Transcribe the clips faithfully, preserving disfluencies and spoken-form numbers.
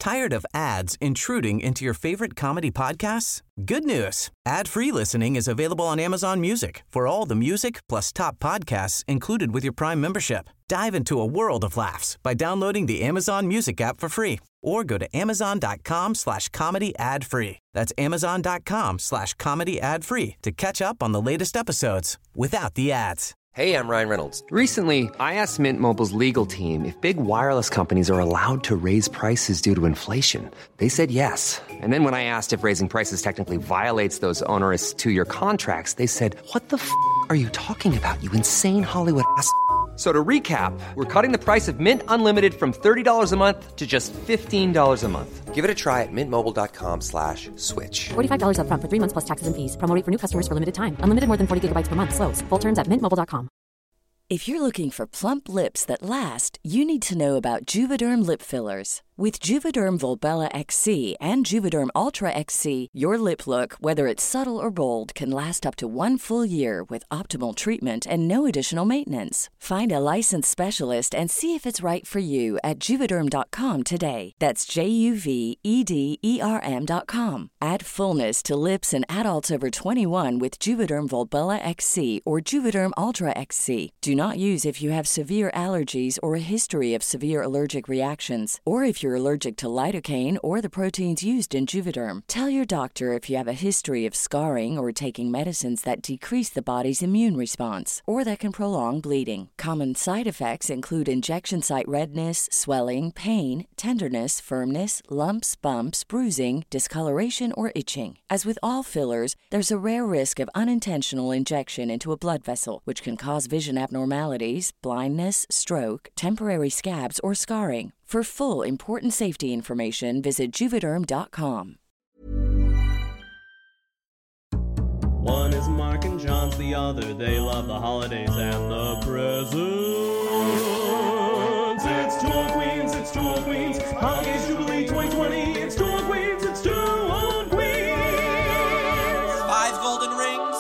Tired of ads intruding into your favorite comedy podcasts? Good news. Ad-free listening is available on Amazon Music for all the music plus top podcasts included with your Prime membership. Dive into a world of laughs by downloading the Amazon Music app for free or go to amazon.com slash comedy ad free. That's amazon.com slash comedy ad free to catch up on the latest episodes without the ads. Hey, I'm Ryan Reynolds. Recently, I asked Mint Mobile's legal team if big wireless companies are allowed to raise prices due to inflation. They said yes. And then when I asked if raising prices technically violates those onerous two-year contracts, they said, what the f*** are you talking about, you insane Hollywood ass f- So to recap, we're cutting the price of Mint Unlimited from thirty dollars a month to just fifteen dollars a month. Give it a try at mintmobile.com slash switch. forty-five dollars up front for three months plus taxes and fees. Promo rate for new customers for limited time. Unlimited more than forty gigabytes per month. Slows full terms at mint mobile dot com. If you're looking for plump lips that last, you need to know about Juvederm lip fillers. With Juvederm Volbella X C and Juvederm Ultra X C, your lip look, whether it's subtle or bold, can last up to one full year with optimal treatment and no additional maintenance. Find a licensed specialist and see if it's right for you at juvederm dot com today. That's J U V E D E R M dot com. Add fullness to lips in adults over twenty-one with Juvederm Volbella X C or Juvederm Ultra X C. Do not use if you have severe allergies or a history of severe allergic reactions, or if you're allergic to lidocaine or the proteins used in Juvederm. Tell your doctor if you have a history of scarring or taking medicines that decrease the body's immune response or that can prolong bleeding. Common side effects include injection site redness, swelling, pain, tenderness, firmness, lumps, bumps, bruising, discoloration, or itching. As with all fillers, there's a rare risk of unintentional injection into a blood vessel, which can cause vision abnormalities, blindness, stroke, temporary scabs, or scarring. For full, important safety information, visit juvederm dot com. One is Mark and John's, the other, they love the holidays and the presents. It's Tour Queens, it's Tour Queens, Holidays Jubilee twenty twenty, it's Tour Queens, it's Tour Queens. Five golden rings.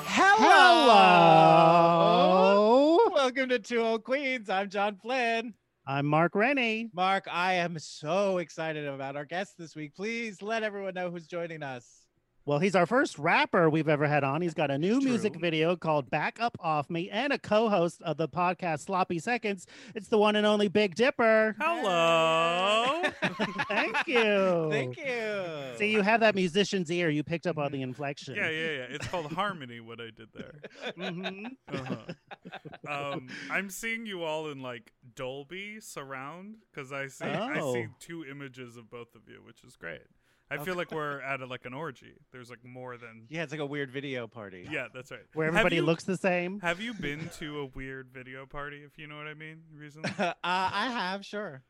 Hello. Welcome to Two Old Queens. I'm John Flynn. I'm Mark Rennie. Mark, I am so excited about our guest this week. Please let everyone know who's joining us. Well, he's our first rapper we've ever had on. He's got a new It's music true. video called Back Up Off Me and a co-host of the podcast Sloppy Seconds. It's the one and only Big Dipper. Hello. Thank you. Thank you. See, you have that musician's ear. You picked up on the inflection. Yeah, yeah, yeah. It's called harmony, what I did there. Mhm. Uh-huh. Um, I'm seeing you all in like Dolby surround because I see I see Oh. two images of both of you, which is great. I feel like we're at a, like an orgy. There's like more than Yeah, it's like a weird video party. yeah, that's right. Where Have everybody you- looks the same. Have you been to a weird video party, if you know what I mean, recently? uh, I have, sure.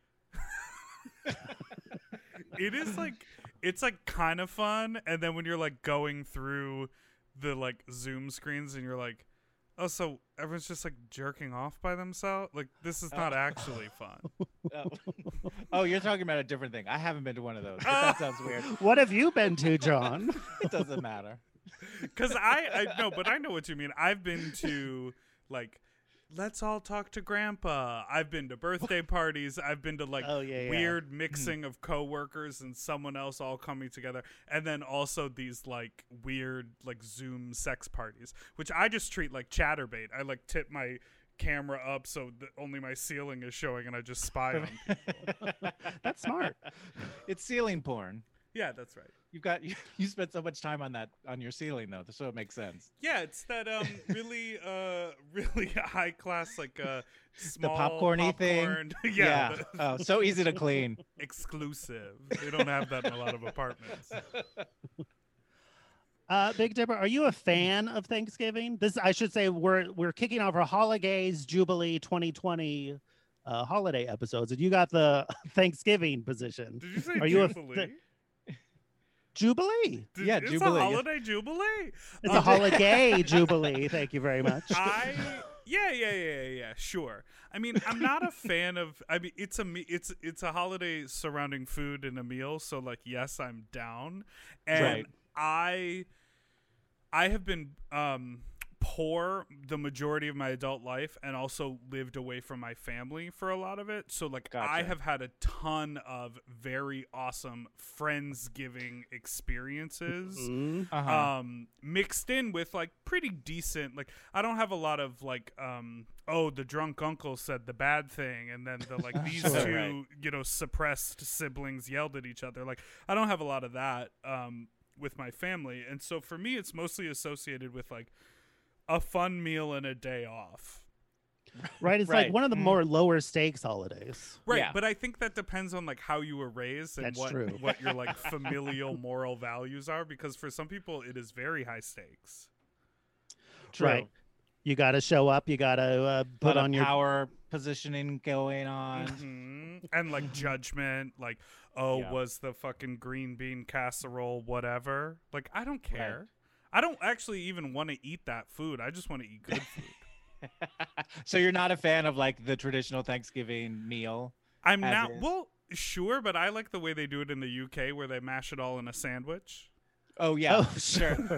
It is like it's like kind of fun, and then when you're like going through the like Zoom screens and you're like, oh, so everyone's just like jerking off by themselves, like this is not actually fun. Oh. Oh, you're talking about a different thing. I haven't been to one of those, but that sounds weird. What have you been to, John? It doesn't matter. Because I, I no, but I know what you mean. I've been to like, let's all talk to Grandpa. I've been to birthday parties. I've been to like Oh, yeah, yeah. weird mixing of coworkers and someone else all coming together, and then also these like weird like Zoom sex parties, which I just treat like chatterbait. I like tip my camera up so that only my ceiling is showing, and I just spy on people. That's smart. It's ceiling porn. Yeah, that's right. You've got you, you spent so much time on that on your ceiling though, so it makes sense. Yeah, it's that um really uh really high class like uh small the popcorny popcorn. thing. yeah, Yeah. the- Oh, so easy to clean. exclusive. They don't have that in a lot of apartments. Uh, Big Dipper, are you a fan of Thanksgiving? This, I should say, we're we're kicking off our Holidays Jubilee twenty twenty uh, holiday episodes, and you got the Thanksgiving position. Did you say Are you a Jubilee? th- Jubilee? Did- Yeah, it's Jubilee. a holiday Jubilee. It's Uh, a holiday Jubilee. Thank you very much. I yeah yeah yeah yeah yeah sure. I mean, I'm not a fan of. I mean, it's a me- it's it's a holiday surrounding food and a meal. So like, yes, I'm down, and Right. I I have been um poor the majority of my adult life and also lived away from my family for a lot of it. So like Gotcha. I have had a ton of very awesome Friendsgiving experiences Uh-huh. um mixed in with like pretty decent, like I don't have a lot of like um oh the drunk uncle said the bad thing and then the like these Sure. two Right. you know suppressed siblings yelled at each other. Like I don't have a lot of that um with my family, and so for me it's mostly associated with like a fun meal and a day off. Right. It's Right. like one of the Mm. more lower stakes holidays. Right, Yeah. but I think that depends on like how you were raised and That's what true. what your like familial moral values are, because for some people it is very high stakes. True. Right. You got to show up. You got to uh, put Lot of on your power positioning going on. Mhm. And like judgment, like oh Yeah. was the fucking green bean casserole whatever. Like I don't care. I don't actually even want to eat that food. I just want to eat good food. So you're not a fan of like the traditional Thanksgiving meal? I'm As not is. well, sure, but I like the way they do it in the U K where they mash it all in a sandwich. Oh yeah, Oh, sure.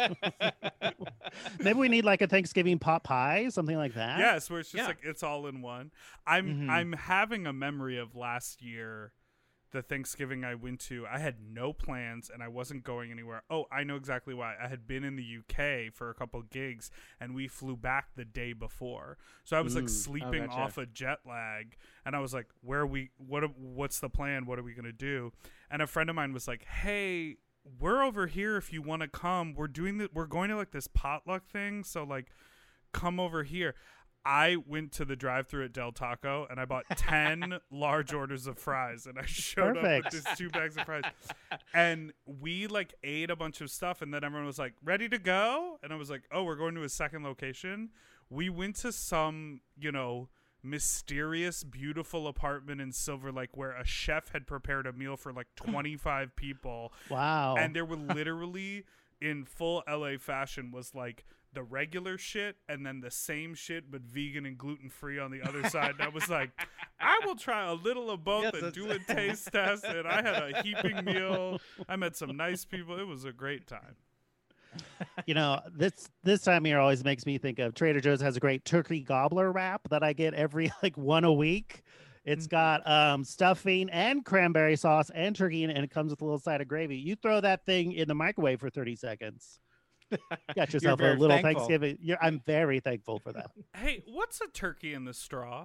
Maybe we need like a Thanksgiving pot pie, something like that. Yes, where it's just Yeah. like it's all in one. I'm Mhm. I'm having a memory of last year, the Thanksgiving I went to. I had no plans and I wasn't going anywhere. Oh, I know exactly why. I had been in the U K for a couple gigs and we flew back the day before. So I was like Mm. sleeping gotcha. off a jet lag, and I was like, "Where are we? What? are- What's the plan? What are we gonna do?" And a friend of mine was like, "Hey, we're over here if you want to come. We're doing the, we're going to like this potluck thing, so like come over here." I went to the drive-thru at Del Taco and I bought ten large orders of fries, and I showed Perfect. up with these two bags of fries. And we like ate a bunch of stuff, and then everyone was like, "Ready to go?" And I was like, "Oh, we're going to a second location." We went to some, you know, mysterious, beautiful apartment in Silver Lake where a chef had prepared a meal for like twenty-five people. Wow. And there were literally, in full L A fashion, was like the regular shit and then the same shit but vegan and gluten-free on the other side. And I was like, I will try a little of both Yes, and that's- do a taste test. And I had a heaping meal. I met some nice people. It was a great time. You know, this this time of year always makes me think of Trader Joe's has a great turkey gobbler wrap that I get every like one a week. It's got um, stuffing and cranberry sauce and turkey in it, and it comes with a little side of gravy. You throw that thing in the microwave for thirty seconds. Got yourself a very little thankful. Thanksgiving. You're, I'm very thankful for that. Hey, what's a turkey in the straw?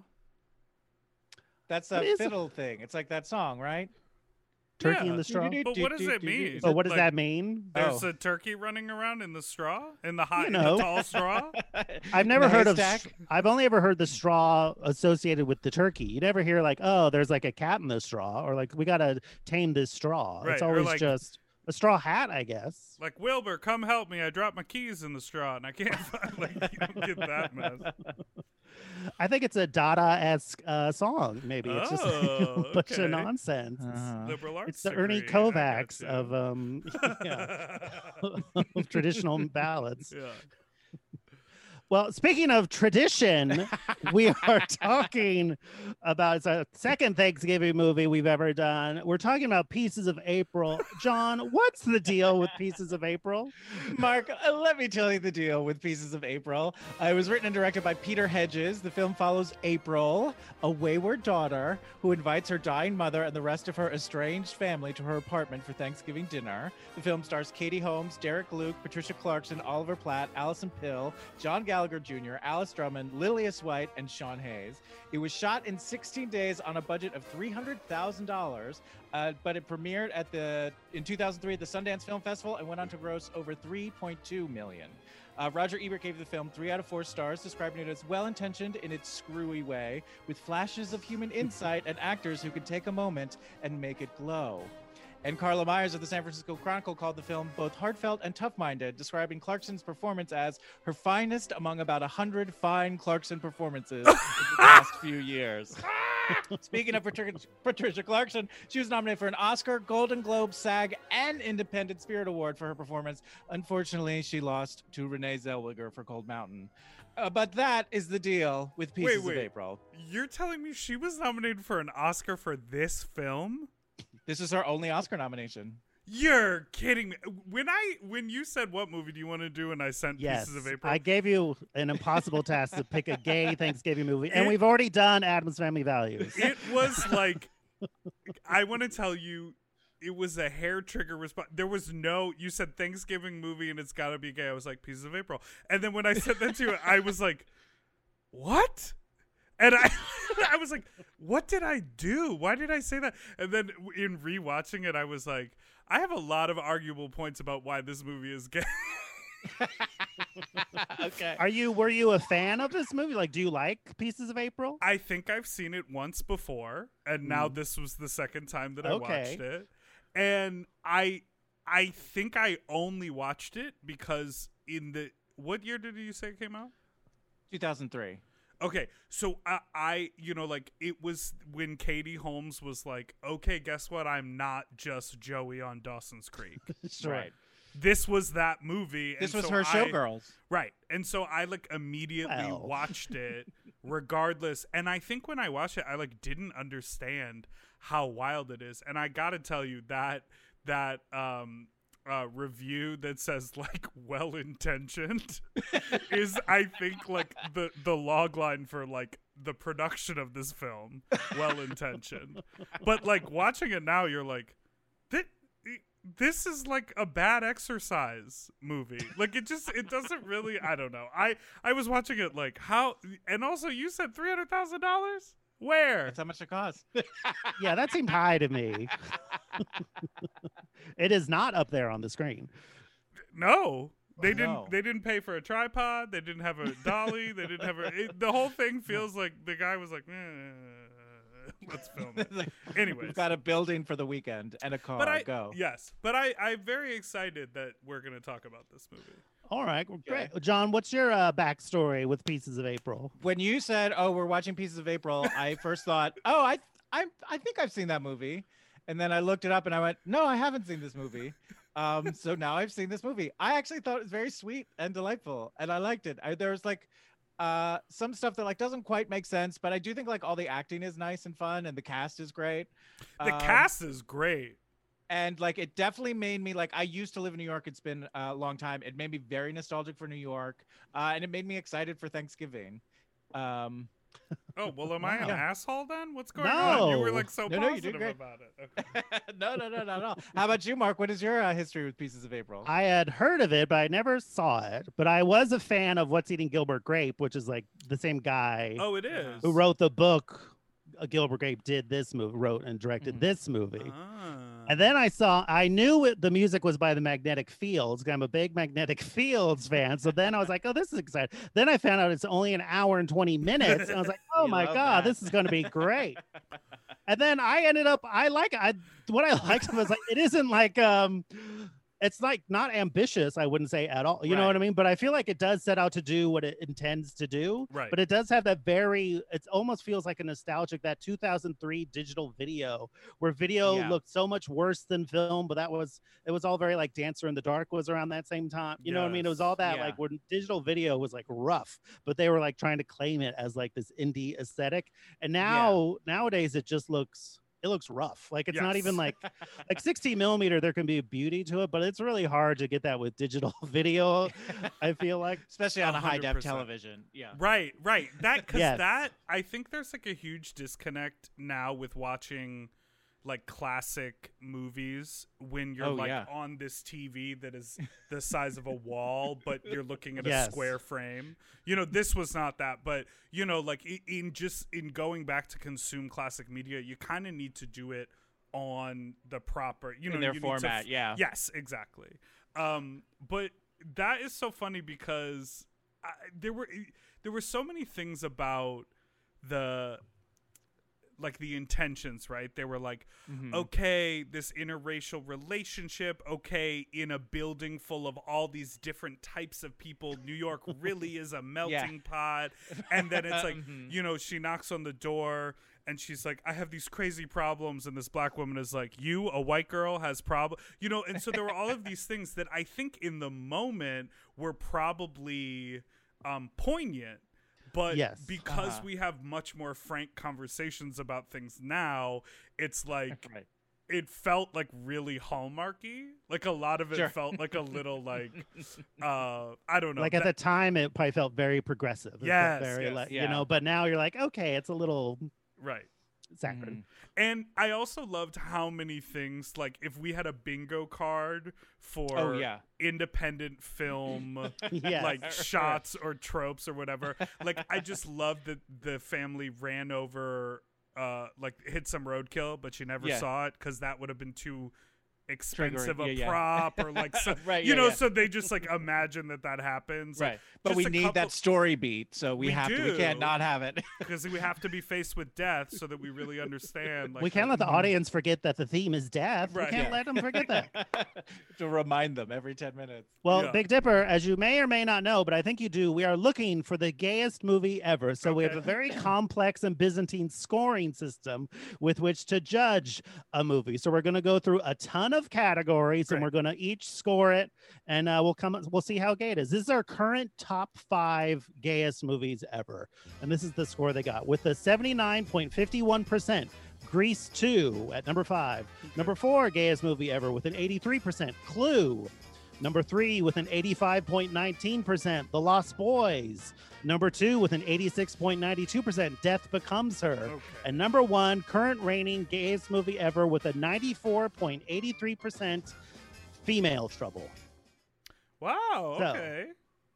That's What a is it? fiddle thing. It's like that song, right? Turkey Yeah. in the straw. But what does it mean? But what does Like, that mean? There's Oh. a turkey running around in the straw? In the hot, You in know. the tall straw? I've never heard of. haystack? str- I've only ever heard the straw associated with the turkey. You never hear like, oh, there's like a cat in the straw, or like we gotta tame this straw. Right, It's or always like- just a straw hat, I guess. Like, Wilbur, come help me. I dropped my keys in the straw and I can't find, like, you don't get that mess. I think it's a Dada-esque uh, song. Maybe it's just like, a Oh, bunch okay. of nonsense. It's- Uh-huh. Liberal arts It's the Ernie degree, I got Kovacs you. of um, yeah, of traditional ballads. Yeah. Well, speaking of tradition, we are talking about it's a second Thanksgiving movie we've ever done. We're talking about Pieces of April. John, what's the deal with Pieces of April? Mark, uh, let me tell you the deal with Pieces of April. Uh, it was written and directed by Peter Hedges. The film follows April, a wayward daughter who invites her dying mother and the rest of her estranged family to her apartment for Thanksgiving dinner. The film stars Katie Holmes, Derek Luke, Patricia Clarkson, Oliver Platt, Allison Pill, John Gallagher Junior, Alice Drummond, Lilius White, and Sean Hayes. It was shot in sixteen days on a budget of three hundred thousand dollars, uh, but it premiered at the in two thousand three at the Sundance Film Festival and went on to gross over three point two million. Uh, Roger Ebert gave the film three out of four stars, describing it as well-intentioned in its screwy way, with flashes of human insight and actors who could take a moment and make it glow. And Carla Myers of the San Francisco Chronicle called the film both heartfelt and tough-minded, describing Clarkson's performance as her finest among about a hundred fine Clarkson performances in the past few years. Speaking of Patricia, Patricia Clarkson, she was nominated for an Oscar, Golden Globe, SAG, and Independent Spirit Award for her performance. Unfortunately, she lost to Renee Zellweger for Cold Mountain. Uh, but that is the deal with Pieces Wait, wait. of April. You're telling me she was nominated for an Oscar for this film? This is her only Oscar nomination. You're kidding me. When I when you said what movie do you want to do and I sent Yes, Pieces of April. I gave you an impossible task to pick a gay Thanksgiving movie, and It- we've already done Addams Family Values. It was like I want to tell you it was a hair trigger response. There was no you said Thanksgiving movie and it's got to be gay. I was like Pieces of April. And then when I said that to you, I was like, "What?" And I, I was like, what did I do? Why did I say that? And then in rewatching it, I was like, I have a lot of arguable points about why this movie is gay. Okay. Are you? Were you a fan of this movie? Like, do you like Pieces of April? I think I've seen it once before, and now this was the second time that I Okay. watched it. And I, I think I only watched it because in the what year did you say it came out? two thousand three. Okay, so I, I, you know, like it was when Katie Holmes was like, "Okay, guess what? I'm not just Joey on Dawson's Creek." Sure. Right. This was that movie. This and was so her I- Showgirls. right? And so I like immediately Well. watched it, regardless. And I think when I watched it, I like didn't understand how wild it is. And I gotta tell you that that um. Uh, review that says like well intentioned is I think like the the log line for like the production of this film, well intentioned. But like watching it now, you're like, this this is like a bad exercise movie. Like it just it doesn't really. I don't know. I I was watching it like how, and also you said three hundred thousand dollars. Where? That's how much it costs. Yeah, that seemed high to me. It is not up there on the screen. No, they Oh, didn't. no. They didn't pay for a tripod. They didn't have a dolly. They didn't have a. It, the whole thing feels like the guy was like, eh, "Let's film it." Like, Anyways, We've got a building for the weekend and a car. but I Go. yes, but I I'm very excited that we're gonna talk about this movie. All right, well, great. John, what's your uh, backstory with Pieces of April? When you said, "Oh, we're watching Pieces of April," I first thought, "Oh, I, I, I think I've seen that movie," and then I looked it up and I went, "No, I haven't seen this movie." Um, so now I've seen this movie. I actually thought it was very sweet and delightful, and I liked it. I, there was like, uh, some stuff that like doesn't quite make sense, but I do think like all the acting is nice and fun, and the cast is great. The Um, cast is great. and like it definitely made me like I used to live in New York. It's been a long time. It made me very nostalgic for New York, uh, and it made me excited for Thanksgiving. Um, Oh well, am I an Yeah. asshole then? What's going on? You were No. like so No, no, you did positive great. about it. Okay. no, no, no, not at all. How about you, Mark? What is your uh, history with Pieces of April? I had heard of it, but I never saw it. But I was a fan of What's Eating Gilbert Grape, which is like the same guy Oh, it is. who wrote the book. uh, Gilbert Grape did this movie, wrote and directed Mhm. this movie. Ah. And then I saw, I knew it, the music was by the Magnetic Fields. 'Cause I'm a big Magnetic Fields fan. So then I was like, oh, this is exciting. Then I found out it's only an hour and twenty minutes. And I was like, oh You my love God, that. this is going to be great. And then I ended up, I like, I what I liked was like, it isn't like, um, it's like not ambitious, I wouldn't say at all. You know Right. what I mean? But I feel like it does set out to do what it intends to do. Right. But it does have that very, it almost feels like a nostalgic, that two thousand three digital video where video Yeah. looked so much worse than film, but that was, it was all very like Dancer in the Dark was around that same time. You know what I mean? It was all that Yeah. like when digital video was like rough, but they were like trying to claim it as like this indie aesthetic. And now, nowadays it just looks, it looks rough. Like it's not even Yes. like like sixteen millimeter. There can be beauty to it, but it's really hard to get that with digital video. I feel like. Especially on a, A high hundred def percent. television. Yeah. Right, right. That because Yes. that I think there's like a huge disconnect now with watching like classic movies when you're Oh, like yeah. on this T V that is the size of a wall, but you're looking at Yes. a square frame. You know, this was not that, but you know, like i- in just in going back to consume classic media, you kind of need to do it on the proper, you know, In their you need to format, f- yeah. Yes, exactly. Um, but that is so funny because I, there were there were so many things about the like the intentions, right? They were like, Mhm. okay, this interracial relationship, okay, in a building full of all these different types of people, New York really is a melting pot. And then it's like, Mhm. you know, she knocks on the door and she's like, I have these crazy problems. And this black woman is like, you, a white girl, has problem, you know. And so there were all of these things that I think in the moment were probably um, poignant. But Yes. because Uh-huh. we have much more frank conversations about things now, it's like Right. it felt like really hallmarky. Like a lot of it Sure. felt like a little like uh I don't know. Like at that- the time, it probably felt very progressive. It felt Yes, very yes. like, Yeah. you know. But now you're like, okay, it's a little right. saccharine. Mhm. And I also loved how many things, like if we had a bingo card for Oh, yeah. independent film Yes. like shots or tropes or whatever, like I just loved that the family ran over uh like hit some roadkill, but she never Yeah. saw it because that would have been too expensive Triggering. a Yeah, yeah. prop or like so, Right, you yeah, know yeah. so they just like imagine that that happens Right. But just we a need couple- that story beat, so we, We have to. We can't do. not have it. because we have to be faced with death so that we really understand like we can't how- let the audience forget that the theme is death. Right. We can't Yeah. let them forget that. to remind them every ten minutes. Well, Yeah. Big Dipper, as you may or may not know, but I think you do, we are looking for the gayest movie ever. So we have Okay. a very complex and Byzantine scoring system with which to judge a movie. So we're going to go through a ton of categories and Great. we're going to each score it, and uh, we'll come. We'll see how gay it is. This is our current top five gayest movies ever, and this is the score they got with the seventy-nine point five one percent. Grease two at number five. Number four gayest movie ever with an eighty-three percent. Clue. Number three with an eighty-five point one nine percent, The Lost Boys. Number two with an eighty-six point nine two percent, Death Becomes Her. Okay. And number one, current reigning gayest movie ever with a ninety-four point eight three percent, Female Trouble. Wow, So- okay.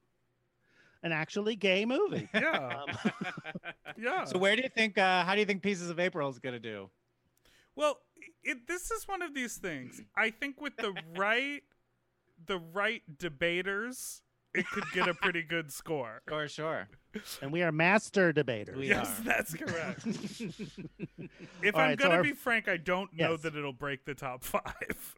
An actually gay movie. Yeah. Um, Yeah. So where do you think? Uh, how do you think Pieces of April is gonna do? Well, it, this is one of these things. I think with the right, the right debaters, it could get a pretty good score. Sure, sure. and we are master debaters. We Yes, are. that's correct. If All I'm right, so gonna our- be frank, I don't know Yes. that it'll break the top five.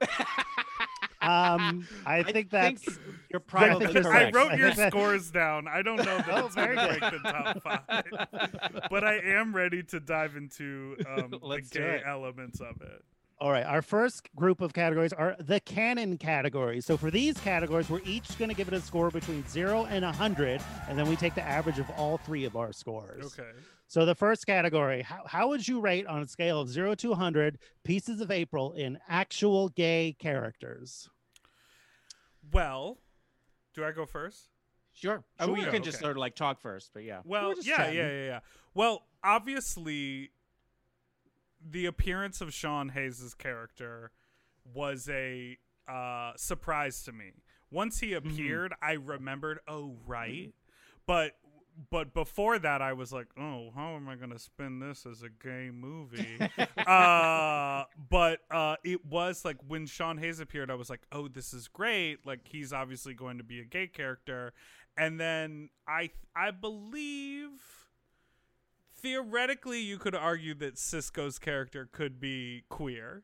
Um, I think that's. you're I think probably you're I correct. wrote I your think that- scores down. I don't know that Oh, it's going very to break the top five, but I am ready to dive into um, the Let's do gay it. elements of it. All right, our first group of categories are the canon categories. So for these categories, we're each going to give it a score between zero and one hundred, and then we take the average of all three of our scores. Okay. So the first category, how, how would you rate on a scale of zero to one hundred Pieces of April in actual gay characters? Well, do I go first? Sure. Oh, you Sure, can just okay. sort of like talk first, but yeah. Well, We're just yeah, chatting. yeah, yeah, yeah. Well, obviously, the appearance of Sean Hayes' character was a uh, surprise to me. Once he appeared, I remembered, oh, right. But but before that, I was like, oh, how am I going to spin this as a gay movie? uh, but uh, it was like when Sean Hayes appeared, I was like, oh, this is great. Like, he's obviously going to be a gay character. And then I I believe theoretically you could argue that Cisco's character could be queer.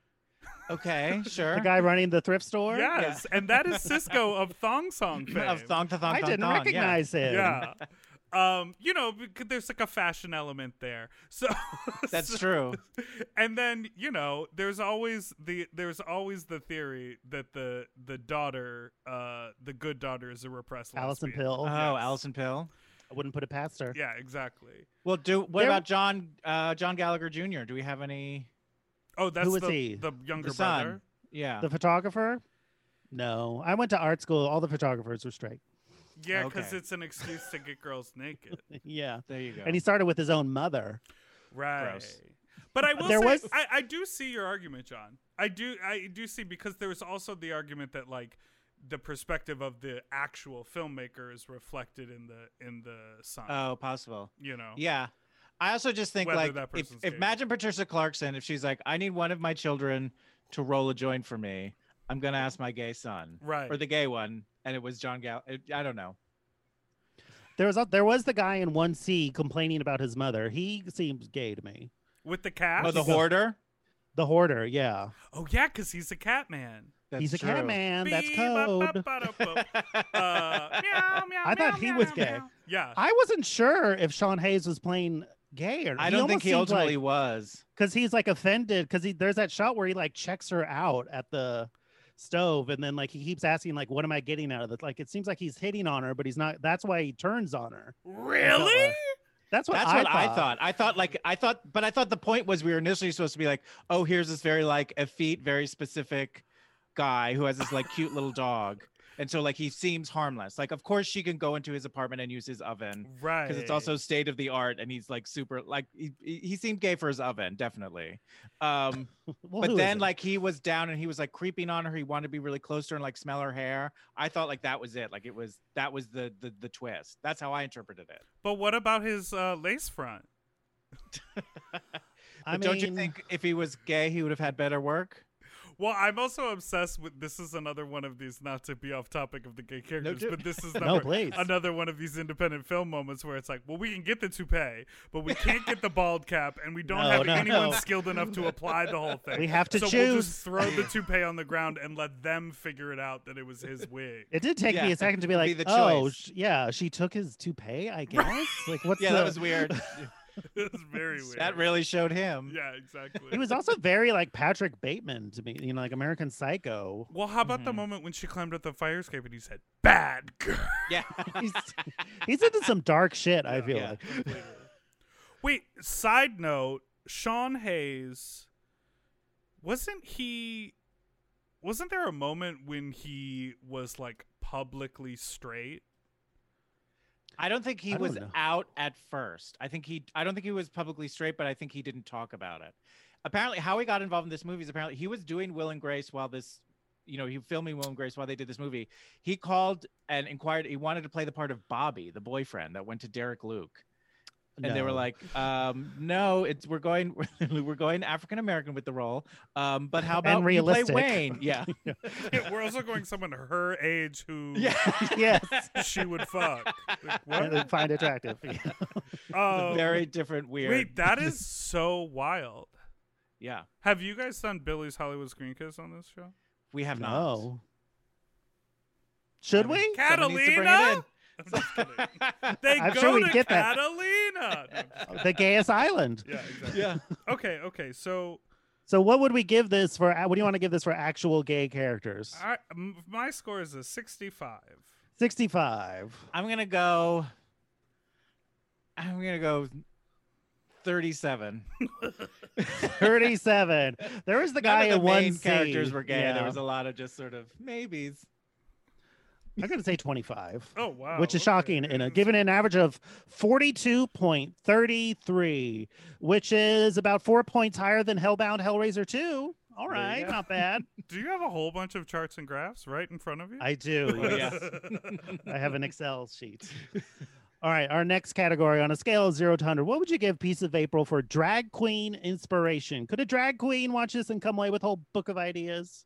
Okay, sure. The guy running the thrift store? Yes, and that is Cisco of Thong Song fame. Of thong to thong I thong didn't thong, recognize him. Yeah. Um, you know, because there's like a fashion element there. So That's so- true. And then, you know, there's always the there's always the theory that the the daughter, uh the good daughter is a repressed Allison lesbian. Pill. Oh, Yes. Allison Pill. I wouldn't put it past her. Yeah, exactly. Well, do what There- about John uh, John Gallagher Junior? Do we have any? Oh, that's Who is the, he? the younger The son. brother. Yeah. The photographer? No. I went to art school. All the photographers were straight. Yeah, because Okay. it's an excuse to get girls naked. Yeah. There you go. And he started with his own mother. Right. Gross. But I will There say, was- I, I do see your argument, John. I do, I do see because there's also the argument that like the perspective of the actual filmmaker is reflected in the in the son. Oh, possible. you know. Yeah. I also just think Whether like that if, person's if gay. imagine Patricia Clarkson, if she's like, I need one of my children to roll a joint for me, I'm gonna ask my gay son, Right. or the gay one, and it was John Gal. I don't know. There was a, there was the guy in one C complaining about his mother. He seems gay to me. With the cat. Oh, the hoarder. The hoarder, yeah. Oh yeah, because he's a cat man. That's He's a true. cat man. That's Beep, code. bop, bop, bop, bop. Uh, meow, meow, I thought meow, he was meow, gay. meow. Yeah. I wasn't sure if Sean Hayes was playing gay or not. I don't think he ultimately like, was. because he's like offended because he there's that shot where he like checks her out at the stove and then like he keeps asking like what am I getting out of it? Like it seems like he's hitting on her, but he's not. That's why he turns on her. Really? That's what That's I what thought. I thought. I thought like I thought, but I thought the point was we were initially supposed to be like, oh, here's this very like effete, very specific guy who has this like cute little dog. And so like he seems harmless. Like, of course she can go into his apartment and use his oven. Right. Because it's also state of the art and he's like super like he, he seemed gay for his oven, definitely. Um Well, but who then isn't? like he was down and he was like creeping on her. He wanted to be really close to her and like smell her hair. I thought like that was it. Like it was that was the the, the twist. That's how I interpreted it. But what about his uh, lace front? I But don't you mean- think if he was gay, he would have had better work? Well, I'm also obsessed with this. Is another one of these, not to be off topic of the gay characters, do- but this is No, number, please. another one of these independent film moments where it's like, well, we can get the toupee, but we can't get the bald cap, and we don't No, have no, anyone no. skilled enough to apply the whole thing. We have to so choose. we'll just throw the toupee on the ground and let them figure it out that it was his wig. It did take Yeah, me a second to be be like, the oh, choice. sh- yeah, she took his toupee, I guess. Like, what's Yeah, the... that was weird. It was very weird. That really showed him. Yeah, exactly. He was also very like Patrick Bateman to me, you know, like American Psycho. Well, how about the moment when she climbed up the fire escape and he said, "Bad girl"? Yeah. He's, he's into some dark shit, I feel Yeah. like. Wait, side note, Sean Hayes, wasn't he wasn't there a moment when he was like publicly straight? I don't think he I don't was know. out at first. I think he I don't think he was publicly straight, but I think he didn't talk about it. Apparently how he got involved in this movie is apparently he was doing Will and Grace while this you know, he was filming Will and Grace while they did this movie. He called and inquired he wanted to play the part of Bobby, the boyfriend that went to Derek Luke. And they were No. like, um, no, it's we're going we're going African American with the role. Um, but how about you play realistic. Wayne? Yeah. Yeah, we're also going someone her age who Yeah. Yes. she would fuck. Like, And what? find attractive. Oh, Very different, weird. wait, that is so wild. Yeah. Have you guys done Billy's Hollywood Screen Kiss on this show? We have not. No. Should we? Someone needs to bring it Catalina? in. I'm just kidding. They I'm go sure we'd to get that. Catalina. No, I'm just kidding. The gayest island. Yeah, exactly. Yeah. Okay, okay. So So what would we give this for? What do you want to give this for actual gay characters? I, m- my score is a sixty-five. sixty-five. I'm gonna go. I'm gonna go thirty-seven. thirty-seven. There was the None guy of the in one main scene. characters were gay. There Yeah. was a lot of just sort of maybes. I'm going to say twenty-five. Oh wow, Which is okay. shocking, in a, given an average of forty-two point three three, which is about four points higher than Hellbound Hellraiser two. All There you right, go. not bad. Do you have a whole bunch of charts and graphs right in front of you? I do. Oh, yes. yes. I have an Excel sheet. All right, our next category on a scale of zero to one hundred. What would you give Piece of April for drag queen inspiration? Could a drag queen watch this and come away with a whole book of ideas?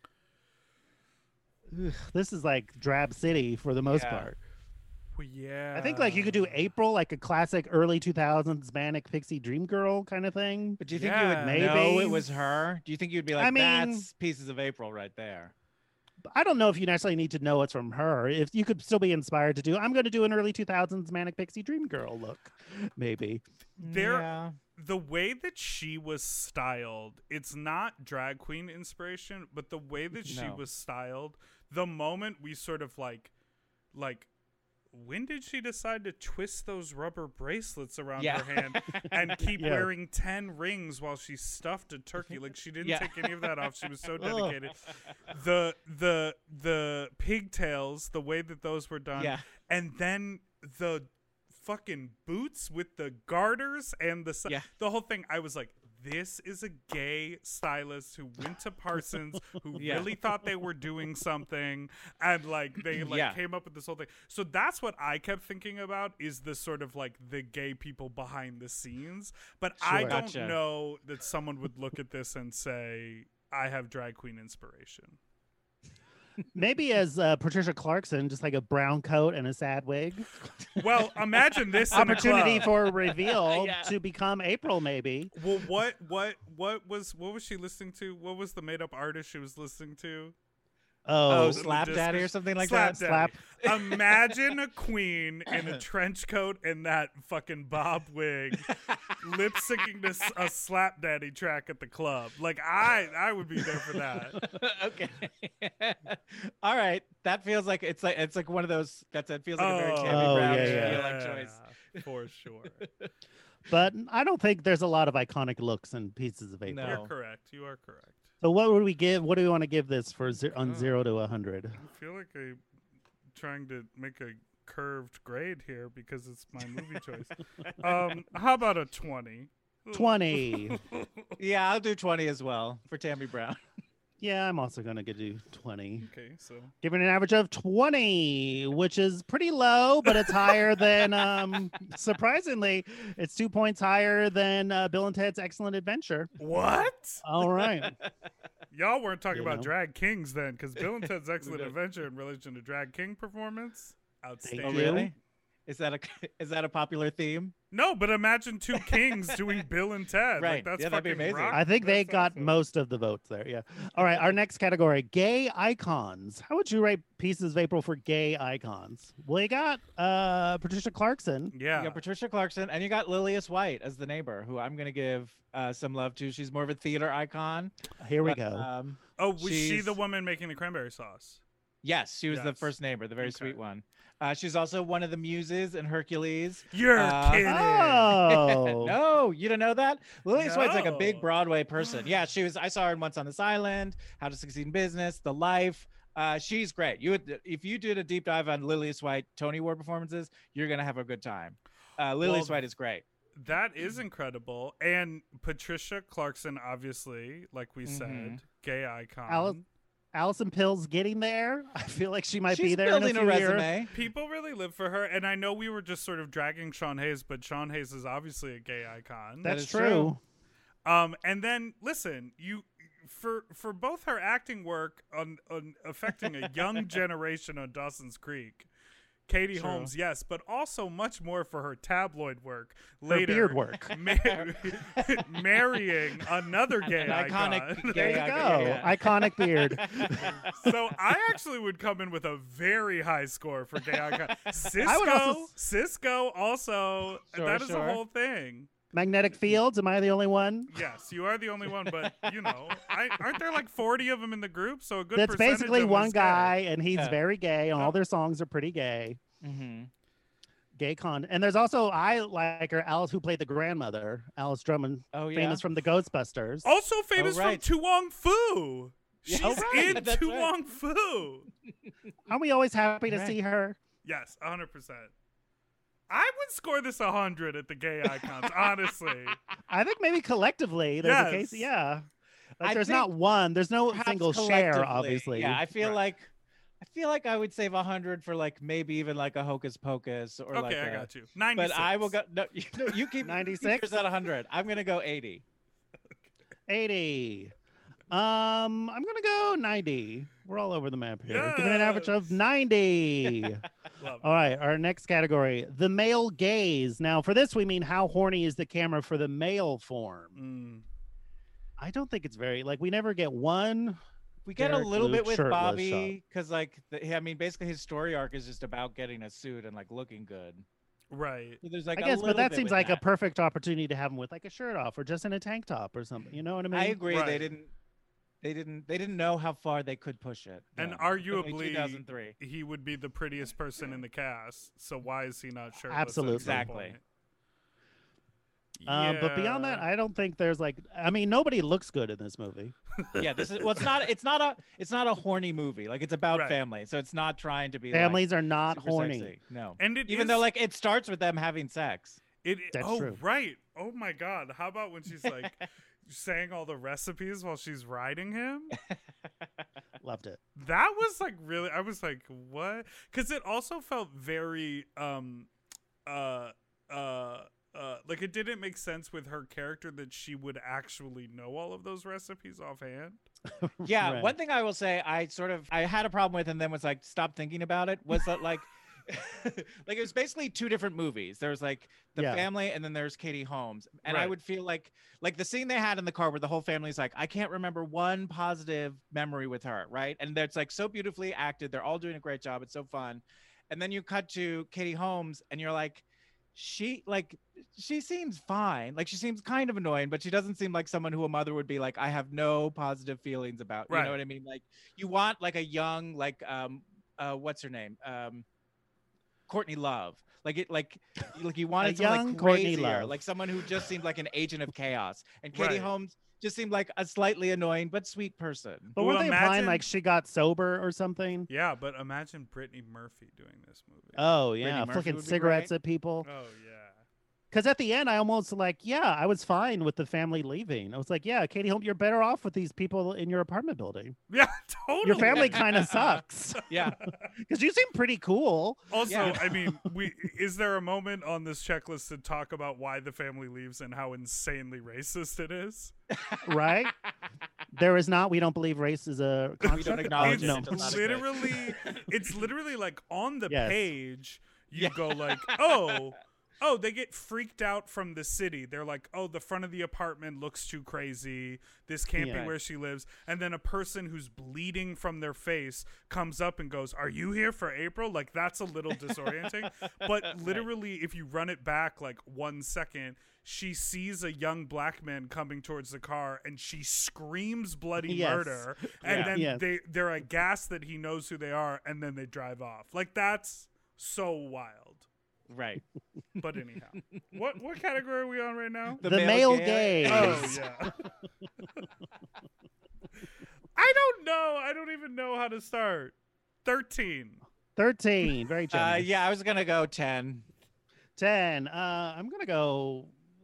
Ugh, this is like Drab City for the most Yeah. part. Well, yeah. I think like you could do April, like a classic early two thousands manic pixie dream girl kind of thing. But do you think Yeah. you would know Maybe. it was her? Do you think you'd be like, I mean- that's Pieces of April right there? I don't know if you necessarily need to know it's from her. If you could still be inspired to do, I'm going to do an early two thousands manic pixie dream girl look, maybe. There- Yeah. the way that she was styled, it's not drag queen inspiration, but the way that she No. was styled, the moment we sort of like, like, when did she decide to twist those rubber bracelets around Yeah. her hand and keep Yeah. wearing ten rings while she stuffed a turkey? Like she didn't Yeah. take any of that off. She was so dedicated. the the the pigtails, the way that those were done, Yeah. and then the fucking boots with the garters and the si- Yeah. the whole thing. I was like, this is a gay stylist who went to Parsons, who Yeah. really thought they were doing something, and like they like Yeah. came up with this whole thing. So that's what I kept thinking about, is the sort of like the gay people behind the scenes. But I Sure. don't Gotcha. know that someone would look at this and say, I have drag queen inspiration. Maybe as uh, Patricia Clarkson, just like a brown coat and a sad wig. Well, imagine this in a Opportunity club. for a reveal Yeah. to become April, maybe. Well, what what what was what was she listening to? What was the made up artist she was listening to? Oh, Oh, Slap Daddy or something like Slap that? Daddy. Imagine a queen in a trench coat and that fucking bob wig, lip syncing to s- a Slap Daddy track at the club. Like I, I would be there for that. Okay. All right. That feels like it's like it's like one of those that's it feels like a very Oh. Tammy Oh, Brown yeah, yeah. feel like choice. for sure. But I don't think there's a lot of iconic looks in Pieces of April. No. You're correct. You are correct. So what would we give? What do we want to give this for ze- on God. zero to a hundred? I feel like I'm trying to make a curved grade here because it's my movie choice. Um, how about a twenty? Twenty. Yeah, I'll do twenty as well for Tammy Brown. Yeah, I'm also gonna do twenty. Okay, so Giving an average of twenty, which is pretty low, but it's higher than, um, surprisingly, it's two points higher than uh, Bill and Ted's Excellent Adventure. what? All right. Y'all weren't talking You about know. drag kings then, because Bill and Ted's Excellent did. Adventure in relation to drag king performance, outstanding. Oh, you. really? Is that a is that a popular theme? No, but imagine two kings doing Bill and Ted. Like, Right. that's Yeah, that'd be fucking amazing. rock. I think they That's got awesome. most of the votes there. Yeah. All right. Our next category, gay icons. How would you rate Pieces of April for gay icons? Well, you got uh, Patricia Clarkson. Yeah. You got Patricia Clarkson, and you got Lilius White as the neighbor, who I'm gonna give uh, some love to. She's more of a theater icon. Here we but, go. Um, Oh, was she she's- the woman making the cranberry sauce? yes, she was the Yes. first neighbor, the very Okay. sweet one. Uh, she's also one of the muses in Hercules. You're Uh, kidding. Oh. No, you don't know that? Lilius White's like a big No. Broadway person. Yeah, she was. I saw her in Once on This Island, How to Succeed in Business, The Life. Uh, she's great. You would, if you did a deep dive on Lilius White Tony Award performances, you're gonna have a good time. Uh, Lilius Well, White is great. That is incredible. And Patricia Clarkson, obviously, like we said, Mhm. gay icon. Al- Allison Pill's getting there. I feel like she might She's be there building in a a few years. resume. People really live for her, and I know we were just sort of dragging Sean Hayes, but Sean Hayes is obviously a gay icon. That That's is true. true. Um, and then listen, you for for both her acting work on, on affecting a young generation on Dawson's Creek, Katie True. Holmes, yes, but also much more for her tabloid work Her later. beard work. ma- marrying another gay An iconic icon. gay There you icon, go. yeah. Iconic beard. So I actually would come in with a very high score for gay icon. Cisco, I would also s- Cisco also. Sure, that is sure. a whole thing. Magnetic Fields. Am I the only one? Yes, you are the only one, but you know, I, aren't there like forty of them in the group? So a good That's percentage basically of one is gay. guy, and he's Yeah. very gay, and all Oh. their songs are pretty gay. Mm-hmm. Gay con. And there's also, I like her, Alice, who played the grandmother, Alice Drummond, Oh yeah. famous from the Ghostbusters. Also famous right. from Tu Wong Fu. Yeah, She's oh, right, in that's Tu right. Wong Fu. Aren't we always happy to Right. see her? Yes, a hundred percent. I would score this a hundred at the gay icons, honestly. I think maybe collectively there's a case. Yes. Yeah. Like I there's think not one. There's no Perhaps single share, collectively, obviously. Yeah, I feel Right. like I feel like I would save a hundred for like maybe even like a Hocus Pocus or Okay, like I a, got you. Ninety-six. But I will go. No, you, no, you keep ninety-six? yours at a hundred. I'm gonna go eighty. eighty. Um, I'm gonna go ninety. We're all over the map here. Give it an average of Yes. ninety. Love All right, our next category, the male gaze. Now, for this, we mean how horny is the camera for the male form? Mm. I don't think it's very like we never get one. We get Derek a little Luke bit with shirtless Bobby because like the, I mean basically his story arc is just about getting a suit and like looking good. Right. So there's like I a guess, but little that bit seems with like that. a perfect opportunity to have him with like a shirt off or just in a tank top or something. You know what I mean? I agree. They Right. didn't. They didn't. They didn't know how far they could push it. And Yeah. arguably, two thousand three. he would be the prettiest person in the cast. So why is he not shirtless? Absolutely. At some Exactly. point? Um, but beyond that, Yeah. I don't think there's like. I mean, nobody looks good in this movie. Yeah, this is. Well, it's not. It's not a. It's not a horny movie. Like it's about Right. family, so it's not trying to be. like, Families are not super horny. sexy. No. And it Even is- though like it starts with them having sex. It, That's oh, true. right. Oh my God. How about when she's like saying all the recipes while she's riding him? Loved it. That was like really, I was like, what? Because it also felt very, um, uh, uh, uh, like it didn't make sense with her character that she would actually know all of those recipes offhand. Yeah. Right. One thing I will say, I sort of I had a problem with, and then was like, stop thinking about it. Was that like. Like it was basically two different movies. There was like the Yeah. family, and then there's Katie Holmes. And I Right. would feel like like the scene they had in the car where the whole family's like, I can't remember one positive memory with her, right? And it's like so beautifully acted. They're all doing a great job. It's so fun. And then you cut to Katie Holmes, and you're like, she like she seems fine. Like she seems kind of annoying, but she doesn't seem like someone who a mother would be like, I have no positive feelings about. You Right. know what I mean? Like you want like a young like um uh what's her name um. Courtney Love. Like it, like, like you wanted A someone young like Courtney crazier, Love. like someone who just seemed like an agent of chaos. And Katie Right. Holmes just seemed like a slightly annoying but sweet person. But Well, weren't they implying imagine- like she got sober or something? Yeah, but imagine Brittany Murphy doing this movie. Oh yeah, Brittany Murphy flicking would be cigarettes great. at people. Oh yeah. Because at the end, I almost like, yeah, I was fine with the family leaving. I was like, yeah, Katie Holmes, you're better off with these people in your apartment building. Yeah, totally. Your family kind of sucks. Yeah. Because you seem pretty cool. Also, Yeah. I mean, we is there a moment on this checklist to talk about why the family leaves and how insanely racist it is? Right? There is not. We don't believe race is a construct. acknowledge Oh, it. no. It's not a- literally, it's literally like on the Yes. page, you Yeah. go like, oh, oh, they get freaked out from the city. They're like, oh, the front of the apartment looks too crazy. This can't Yeah. be where she lives. And then a person who's bleeding from their face comes up and goes, are you here for April? Like, that's a little disorienting. But literally, if you run it back like one second, she sees a young black man coming towards the car and she screams bloody Yes. murder. And Yeah. then Yes. they, they're aghast that he knows who they are. And then they drive off. Like, that's so wild. Right. But anyhow, what what category are we on right now? The male gaze. Oh yeah. I don't know. I don't even know how to start. Thirteen. thirteen. Very generous. Uh, yeah, I was gonna go ten. ten. Uh, I'm going to go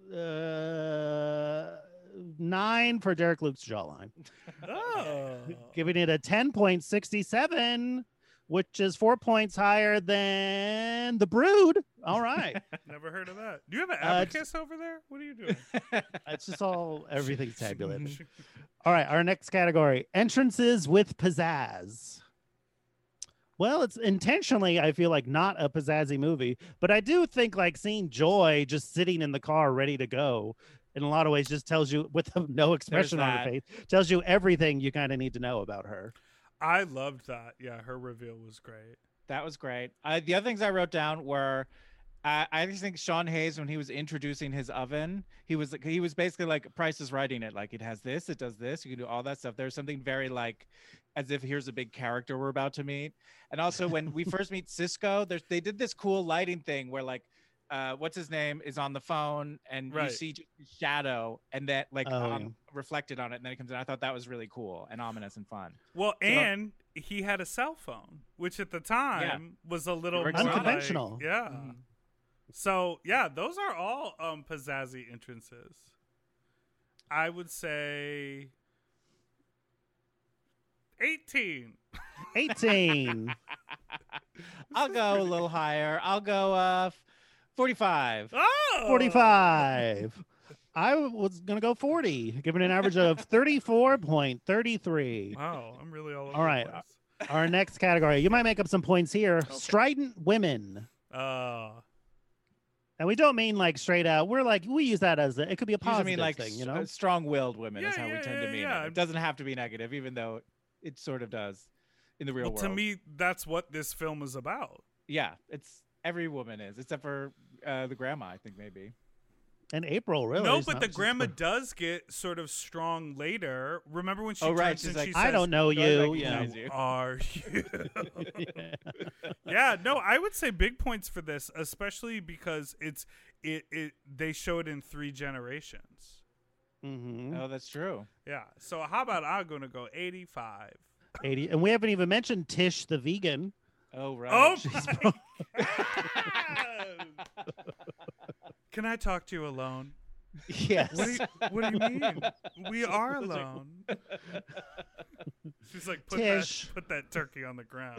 uh, nine for Derek Luke's jawline. Oh. Giving it a ten point six seven, which is four points higher than The Brood. All right. Never heard of that. Do you have an Uh, abacus over there? What are you doing? It's just all, everything's tabulated. All right. Our next category, entrances with pizzazz. Well, it's intentionally, I feel like, not a pizzazzy movie, but I do think like seeing Joy just sitting in the car ready to go in a lot of ways just tells you, with no expression on her that. face, tells you everything you kind of need to know about her. I loved that. Yeah, her reveal was great. That was great. I, the other things I wrote down were, I, I just think Sean Hayes, when he was introducing his oven, he was like, he was basically like Price is writing it. Like, it has this, it does this, you can do all that stuff. There's something very like, as if here's a big character we're about to meet. And also when we first meet Cisco, there's they did this cool lighting thing where like, uh, what's his name is on the phone and Right. you see just his shadow and that like Oh, um, yeah. reflected on it, and then it comes in. I thought that was really cool and ominous and fun. Well, So- and he had a cell phone, which at the time was a little Very more like- unconventional. yeah. Mhm. So yeah, those are all um pizzazzy entrances. I would say eighteen. eighteen. I'll go a little higher. I'll go uh forty-five. Oh, forty-five. I was going to go forty, giving an average of thirty-four point three three. Wow, I'm really all over. All right. The place. Our next category, you might make up some points here. Strident women. Uh, And we don't mean like straight out. We're like, we use that as a, it could be a Usually positive mean like thing, you s- know? uh, strong-willed women is Yeah, how we yeah, tend yeah, to mean yeah. it. It doesn't have to be negative, even though it sort of does in the real well, world. to me, that's what this film is about. yeah, it's every woman is, except for uh, the grandma, I think maybe. And April, really. no, is but not the just grandma for- does get sort of strong later. Remember when she Oh, right, turns she's and like, she I says, don't know "Do I you. Yeah. recognize you?" are you? Yeah. Yeah, no, I would say big points for this, especially because it's it it they show it in three generations. Mhm. Oh, that's true. Yeah. So how about I'm gonna go eighty-five? eighty. And we haven't even mentioned Tish the vegan. Oh, right. Oh my God. Can I talk to you alone? Yes. What do you, what do you mean? We are alone. She's like, put Tish. that put that turkey on the ground.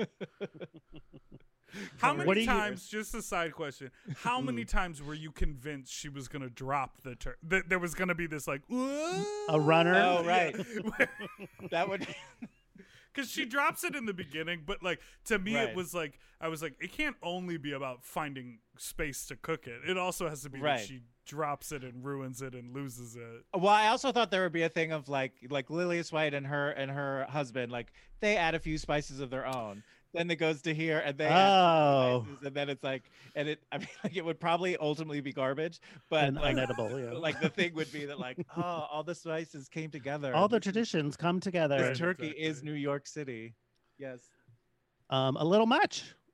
How What many do you- times? Just a side question. How many times were you convinced she was gonna drop the turkey? That there was gonna be this like A runner? Oh, right. That would. Because she drops it in the beginning, but like to me, Right. it was like I was like, it can't only be about finding space to cook it. It also has to be Right. that she drops it and ruins it and loses it. Well, I also thought there would be a thing of like like Lilius White and her and her husband, like they add a few spices of their own. Then it goes to here, and they add Oh. some spices, and then it's like, and it. I mean, like it would probably ultimately be garbage, but And like, unedible, yeah. like the thing would be that like, oh, all the spices came together. All the This is- traditions come together. This turkey is Exactly. New York City. Yes. Um, a little much.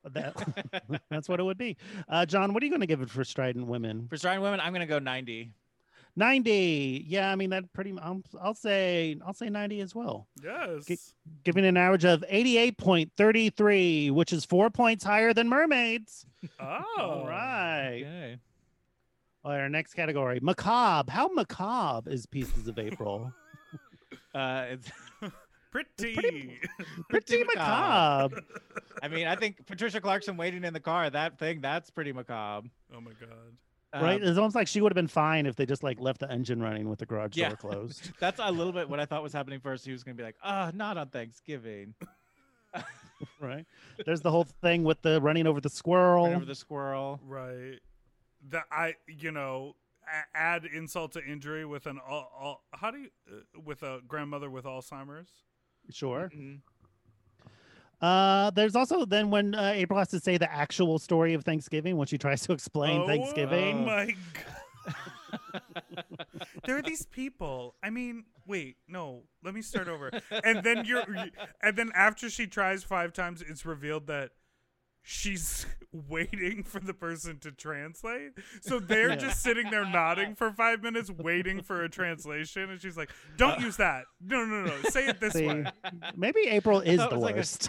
That, that's what it would be. Uh, John, what are you going to give it for Strident Women? For Strident Women, I'm gonna go ninety. ninety. Yeah, I mean that pretty. I'll, I'll say I'll say ninety as well. Yes. G- giving an average of eighty-eight point three three, which is four points higher than Mermaids. Oh. All right. Okay. All right. Our next category: macabre. How macabre is Pieces of April? Uh, it's Pretty. pretty- pretty Pretty macabre. macabre. I mean, I think Patricia Clarkson waiting in the car, that thing, that's pretty macabre. Oh my god. Right? Um, It's almost like she would have been fine if they just like left the engine running with the garage Yeah. door closed. That's a little bit what I thought was happening first. He was going to be like, ah, not on Thanksgiving. Right? There's the whole thing with the running over the squirrel. Right over the squirrel. Right. That I, you know, a- add insult to injury with an all, all how do you uh, with a grandmother with Alzheimer's? Sure. Mhm. Uh, there's also then when uh, April has to say the actual story of Thanksgiving when she tries to explain Oh Thanksgiving. my god. There are these people. I mean, wait, no, let me start over. And then you're and then after she tries five times, it's revealed that she's waiting for the person to translate. So they're Yeah. just sitting there nodding for five minutes, waiting for a translation. And she's like, don't use that. No, no, no. Say it this See, way. maybe April is That the was like a worst.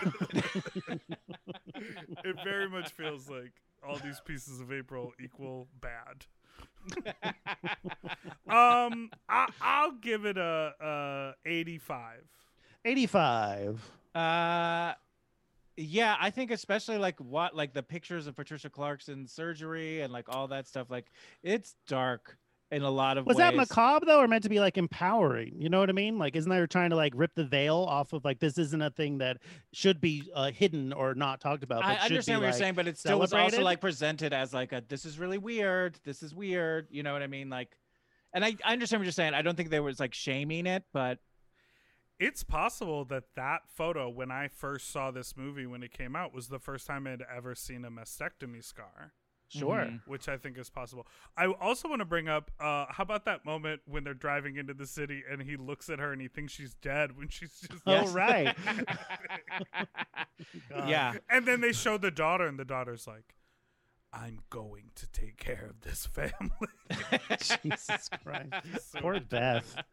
It very much feels like all these pieces of April equal bad. um, I, I'll give it a, a eighty-five. eighty-five. Uh, yeah, I think especially like what, like the pictures of Patricia Clarkson's surgery and like all that stuff, like it's dark in a lot of Was ways. that macabre though, or meant to be like empowering? You know what I mean? Like, isn't there trying to like rip the veil off of like this isn't a thing that should be uh, hidden or not talked about? But I should understand be, what you're like, saying, but it still was also celebrated? like presented as like a this is really weird. This is weird. You know what I mean? Like, and I, I understand what you're saying. I don't think they was like shaming it, but It's possible that that photo, when I first saw this movie when it came out, was the first time I'd ever seen a mastectomy scar. Sure. Mhm. Which I think is possible. I also want to bring up, uh, how about that moment when they're driving into the city and he looks at her and he thinks she's dead when she's just. Oh, right. yeah. And then they show the daughter and the daughter's like, I'm going to take care of this family. Jesus Christ. So Poor ridiculous. Beth.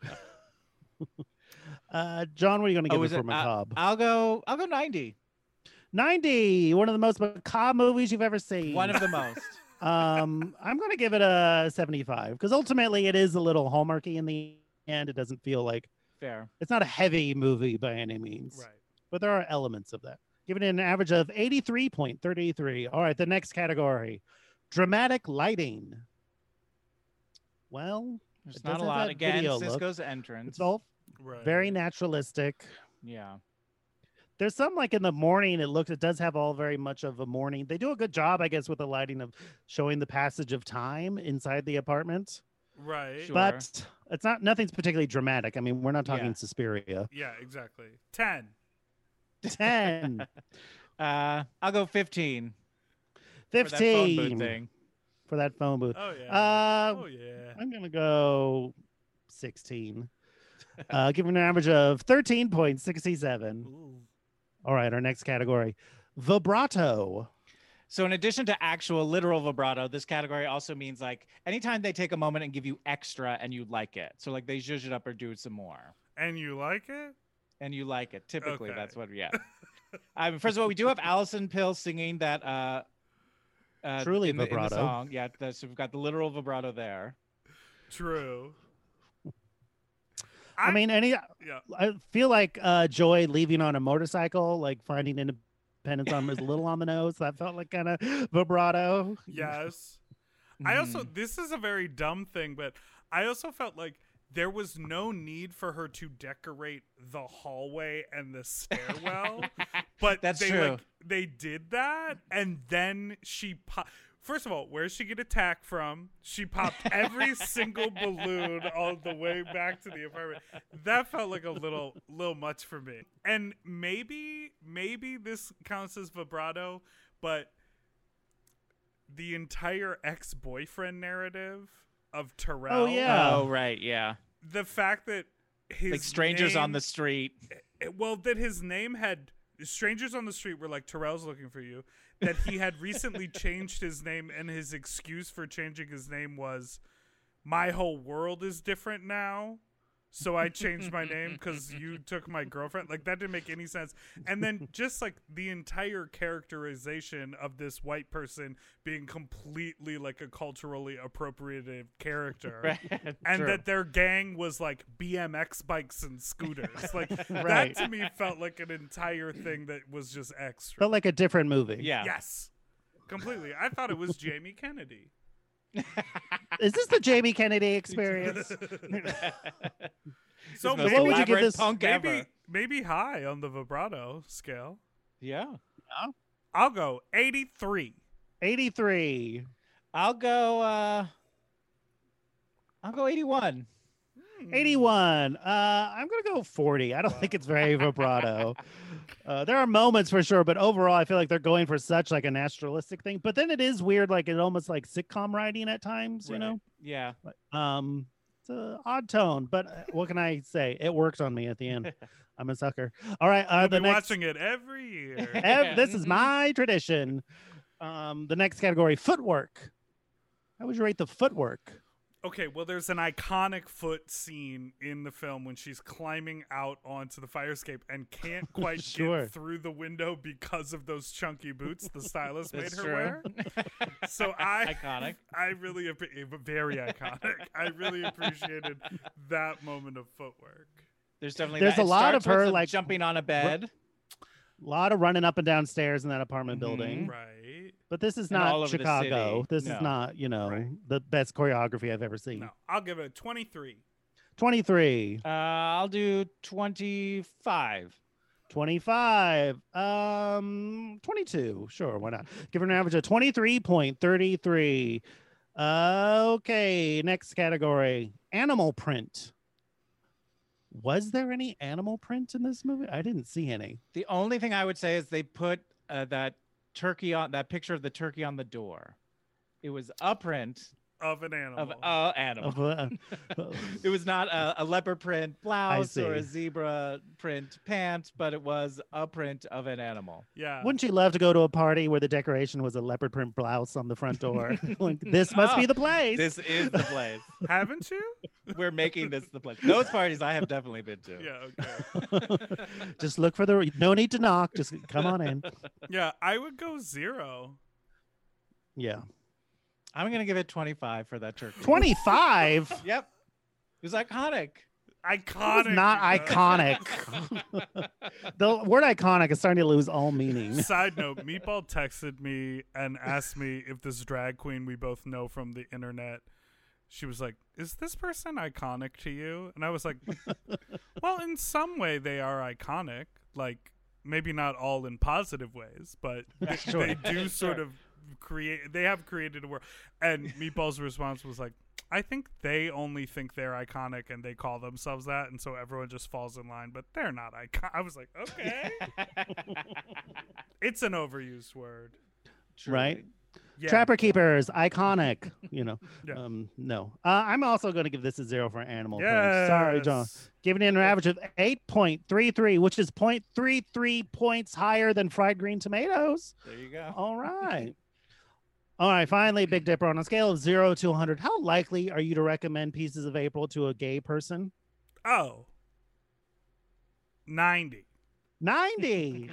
uh, John, what are you going to give Oh, it is for it? macabre? I'll go. I'll go ninety. ninety. One of the most macabre movies you've ever seen. One of the most. um, I'm going to give it a seventy-five because ultimately it is a little hallmarky in the end. It doesn't feel like Fair. it's not a heavy movie by any means, Right. but there are elements of that. Giving it an average of eighty-three point three three. All right, the next category, dramatic lighting. Well, There's it not does a have lot. that Again, video look. Cisco's entrance. It's all Right. very naturalistic. Yeah. There's some like in the morning. It looks. It does have all very much of a morning. They do a good job, I guess, with the lighting of showing the passage of time inside the apartment. Right. Sure. But it's not. Nothing's particularly dramatic. I mean, we're not talking Yeah. Suspiria. Yeah, exactly. ten. Ten. Uh, I'll go fifteen. For that phone booth Fifteen. thing. For that phone booth. Oh, yeah. Uh, oh, yeah. I'm gonna go sixteen. Uh, giving an average of thirteen point six seven. Ooh. All right, our next category, vibrato. So in addition to actual literal vibrato, this category also means like anytime they take a moment and give you extra and you like it. So like they zhuzh it up or do some more And you like it? and you like it. Typically, Okay. that's what, yeah. I mean, first of all, we do have Allison Pill singing that uh, uh, Truly in the, in the vibrato. song. Yeah, the, so we've got the literal vibrato there. True. I, mean, any. yeah. I feel like uh, Joy leaving on a motorcycle, like finding independence on, was a little on the nose. That felt like kind of vibrato. Yes. I also, Mhm. this is a very dumb thing, but I also felt like there was no need for her to decorate the hallway and the stairwell. But That's they true. like they did that, and then she pop. First of all, where did she get attacked from? She popped every single balloon all the way back to the apartment. That felt like a little little much for me. And maybe maybe this counts as vibrato, but the entire ex-boyfriend narrative of Terrell. Oh, yeah. Oh, right. Yeah. The fact that his Like strangers on name- the street. well, that his name had strangers on the street were like, Terrell's looking for you, that he had recently changed his name, and his excuse for changing his name was, my whole world is different now, so I changed my name because you took my girlfriend. Like, that didn't make any sense. And then just like the entire characterization of this white person being completely like a culturally appropriative character. Right. And True. that their gang was like B M X bikes and scooters. Like Right. that to me felt like an entire thing that was just extra. Felt like a different movie. Yeah. Yes, completely. I thought it was Jamie Kennedy. Is this the Jamie Kennedy experience? So Most maybe, what would you give elaborate this- punk maybe, ever. maybe high on the vibrato scale. Yeah. I'll go eighty-three. eighty-three. I'll go. uh I'll go eighty-one. eighty-one. Uh, I'm gonna go forty. I don't think it's very vibrato. Uh, there are moments for sure, but overall, I feel like they're going for such like a naturalistic thing. But then it is weird, like it almost like sitcom writing at times. You Right. know, Yeah. um, it's an odd tone, but uh, what can I say? It worked on me at the end. I'm a sucker. All right, uh, I'll the be next. watching it every year. Ev- this is my tradition. Um, the next category, footwork. How would you rate the footwork? Okay, well, there's an iconic foot scene in the film when she's climbing out onto the fire escape and can't quite Sure. get through the window because of those chunky boots the stylist made That's her true. wear. So I, Iconic. I really, appre- very iconic. I really appreciated that moment of footwork. There's definitely There's that. a It lot of starts with her, the like, jumping on a bed. A lot of running up and down stairs in that apartment Mhm. building. Right. But this is And all not over the Chicago. city. This No. is not, you know, Right. the best choreography I've ever seen. No, I'll give it a twenty-three. twenty-three. Uh, I'll do twenty-five. twenty-five. Um, twenty-two. Sure, why not? Give it an average of twenty-three point three three. Uh, okay, next category. Animal print. Was there any animal print in this movie? I didn't see any. The only thing I would say is they put uh, that turkey on that picture of the turkey on the door. It was a print Of an animal. of a animal. Of, uh, It was not a, a leopard print blouse or a see. zebra print pant, but it was a print of an animal. yeah. Wouldn't you love to go to a party where the decoration was a leopard print blouse on the front door? Like, this must be Oh, the place. This is the place. Haven't you? We're making this the place. Those parties I have definitely been to. Yeah, okay. Just look for the. No need to knock. Just come on in. Yeah, I would go zero. Yeah. I'm gonna give it twenty-five for that turkey. twenty-five. Yep. It was iconic. Iconic. It's not you guys. iconic. The word iconic is starting to lose all meaning. Side note, Meatball texted me and asked me if this drag queen we both know from the internet, she was like, is this person iconic to you? And I was like, well, in some way they are iconic. Like, maybe not all in positive ways, but they, Sure. they do sort of create, they have created a world. And Meatball's response was like, I think they only think they're iconic and they call themselves that, and so everyone just falls in line, but they're not iconic. I was like, okay. It's an overused word. Right? Yeah. Trapper Keepers, iconic. You know, Yeah. um, no. Uh, I'm also going to give this a zero for animal print. Sorry, John. Yes. Giving it an average of eight point three three, which is zero point three three points higher than fried green tomatoes. There you go. All right. All right. Finally, Big Dipper, on a scale of zero to one hundred, how likely are you to recommend Pieces of April to a gay person? Oh. ninety. ninety.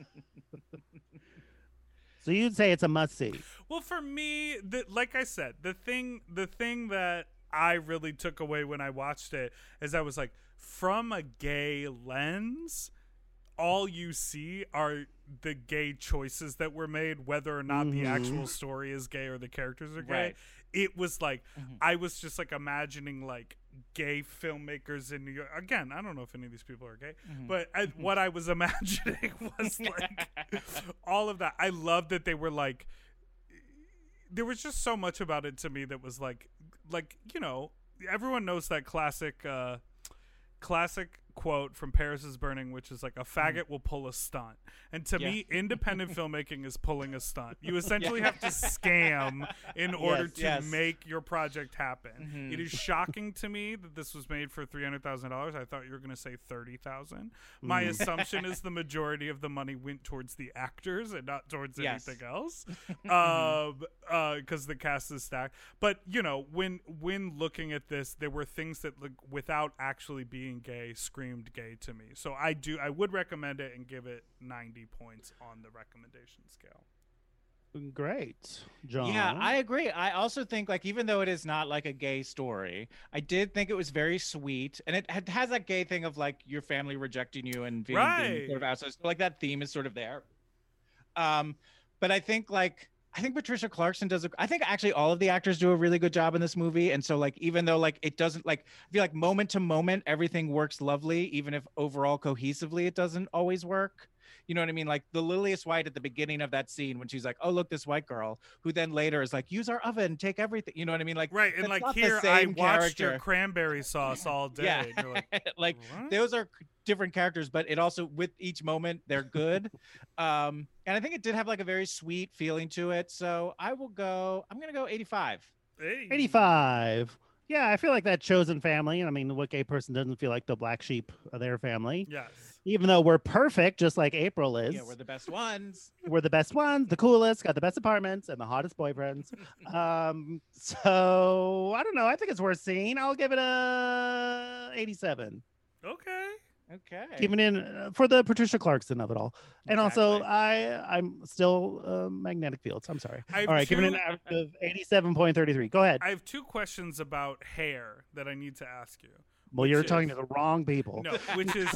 So you'd say it's a must see. Well, for me, the, like I said, the thing the thing that I really took away when I watched it is I was like, from a gay lens, all you see are the gay choices that were made, whether or not the Mhm. actual story is gay or the characters are gay. Right. It was like, Mhm. I was just like imagining like gay filmmakers in New York. Again, I don't know if any of these people are gay, Mhm. but I, what I was imagining was like all of that. I love that they were like, there was just so much about it to me that was like, like, you know, everyone knows that classic, uh, classic quote from Paris is Burning, which is like, a faggot will pull a stunt. And to Yeah. me, independent filmmaking is pulling a stunt. You essentially have to scam in order Yes, to yes. make your project happen. Mhm. It is shocking to me that this was made for three hundred thousand dollars. I thought you were going to say thirty thousand dollars. My Mm. assumption is the majority of the money went towards the actors and not towards Yes. anything else. um, uh, because the cast is stacked. But, you know, when when looking at this, there were things that, like, without actually being gay, screamed gay to me. So I do, I would recommend it and give it ninety points on the recommendation scale. Great, John. Yeah, I agree. I also think, like, even though it is not like a gay story, I did think it was very sweet, and it had, has that gay thing of like your family rejecting you and being, being Right. sort of outside. So, like, that theme is sort of there. Um, but I think like I think Patricia Clarkson does. A, I think actually all of the actors do a really good job in this movie, and so like even though like it doesn't like I feel like moment to moment everything works lovely, even if overall cohesively it doesn't always work. You know what I mean? Like the Lilius White at the beginning of that scene when she's like, "Oh, look, this white girl," who then later is like, "Use our oven, take everything." You know what I mean? Like Right, and that's like not the here, I same watched your character. cranberry sauce all day. Yeah, And you're like, like "What?" those are c- different characters, but it also with each moment they're good. um, and I think it did have like a very sweet feeling to it. So I will go. I'm gonna go eighty-five. Hey. eighty-five. Yeah, I feel like that chosen family. I mean, what gay person doesn't feel like the black sheep of their family? Yes. Even though we're perfect, just like April is. Yeah, we're the best ones. We're the best ones, the coolest, got the best apartments, and the hottest boyfriends. um, so I don't know. I think it's worth seeing. I'll give it a eighty-seven. Okay. Okay. Keeping in uh, for the Patricia Clarkson of it all, and also Exactly. I I'm still uh, magnetic fields. I'm sorry. I have All right, giving it an two- average of eighty-seven point three three. Go ahead. I have two questions about hair that I need to ask you. well, you're which talking is- to the wrong people. No, which is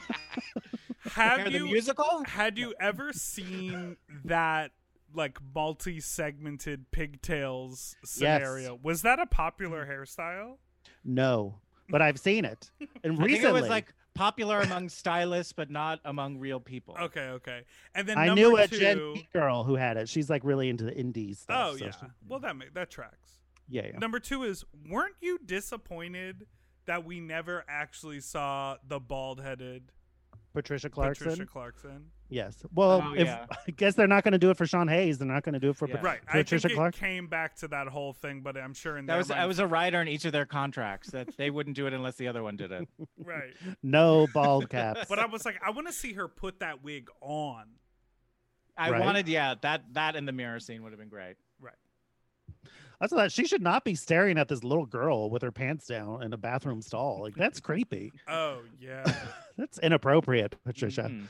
Hair, have the you musical? had you ever seen that like multi-segmented pigtails scenario? Was that a popular hairstyle? No, but I've seen it, and I think recently it was like popular among stylists, but not among real people. Okay, okay. And then I number knew a two, Gen Z girl who had it. She's like really into the indies stuff. Oh so yeah. she- Well, that ma- that tracks. yeah, yeah. Number two is, weren't you disappointed that we never actually saw the bald-headed Patricia Clarkson. Patricia Clarkson? Yes. Well, Oh, if yeah. I guess they're not going to do it for Sean Hayes, they're not going to do it for Yeah. Pat- Right. I Patricia think it Clarkson. came back to that whole thing, but I'm sure in That their was I minds- was a rider in each of their contracts that they wouldn't do it unless the other one did it. right. No bald caps. But I was like, I want to see her put that wig on. I Right. wanted, yeah, that that in the mirror scene would have been great. Right. That's that. She should not be staring at this little girl with her pants down in a bathroom stall. Like that's creepy. Oh yeah. That's inappropriate, Patricia. Mhm.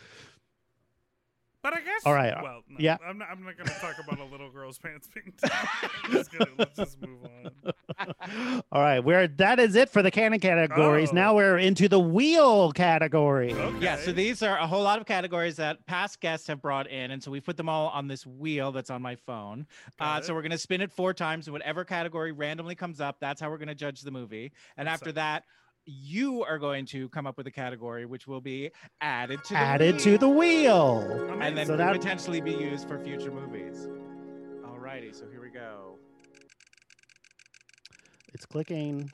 But I guess. All right, Well, no, yeah. I'm not. I'm not going to talk about a little girl's pants being down. I'm just gonna, let's just move on. All right, we're that is it for the canon categories. Oh. Now we're into the wheel category. Okay. Yeah, so these are a whole lot of categories that past guests have brought in, and so we put them all on this wheel that's on my phone. Uh, Got so it. we're gonna spin it four times, and whatever category randomly comes up, that's how we're gonna judge the movie. And after Awesome. that, you are going to come up with a category which will be added to the Added wheel, to the wheel. and then So could that- potentially be used for future movies. Alrighty, so here we go. It's clicking.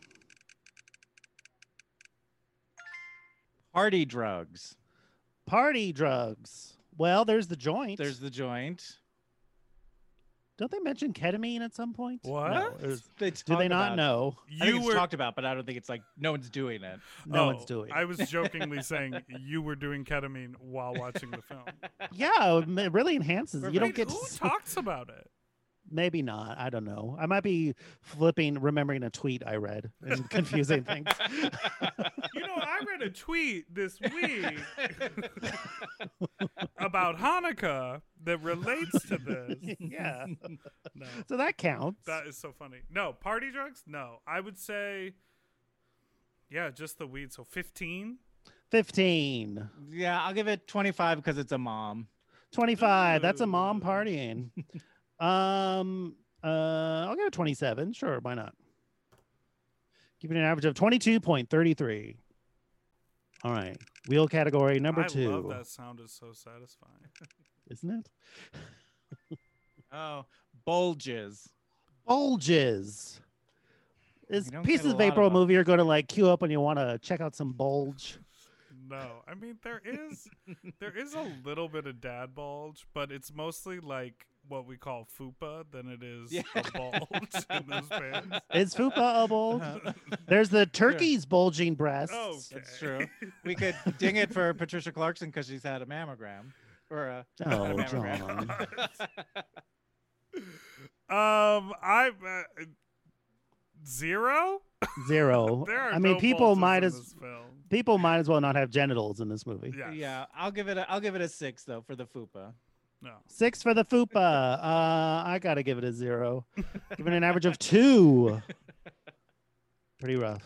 Party drugs. Party drugs. Well, there's the joint. There's the joint. Don't they mention ketamine at some point? What? No, there's- They do talk they not about it. know? I think You it's were. talked about, but I don't think it's like no one's doing it. No Oh, one's doing. I was jokingly saying you were doing ketamine while watching the film. Yeah, it really enhances. You don't Wait, get who to talks about it? Maybe not. I don't know. I might be flipping, remembering a tweet I read and confusing things. You know, I read a tweet this week about Hanukkah that relates to this. Yeah. No, So that counts. that is so funny. No, party drugs? No. I would say, yeah, just the weed. So fifteen? fifteen. Yeah, I'll give it twenty-five because it's a mom. twenty-five. That's a mom Ooh. partying. um, uh, I'll give it twenty-seven. Sure, why not? Giving an average of twenty-two point three three. All right. Wheel category number I two. love that sound. Is so satisfying. Isn't it? Oh, bulges. Bulges. Is You don't get pieces a of lot of April them. movie are going to like queue up when you want to check out some bulge. no. I mean, there is there is a little bit of dad bulge, but it's mostly like what we call fupa than it is Yeah. a bulge in those pants. Is fupa a bulge? There's the turkey's bulging breasts. Oh, That's true. We could ding it for Patricia Clarkson because she's had a mammogram. Or a, Oh, not a mammogram. Um, I uh, zero. Zero. There are I mean, no people bulges might in as this film. people might as well not have genitals in this movie. Yes. Yeah, I'll give it a I'll give it a six though for the fupa. No. Six for the fupa. Uh, I gotta give it a zero. Give it an average of two. Pretty rough.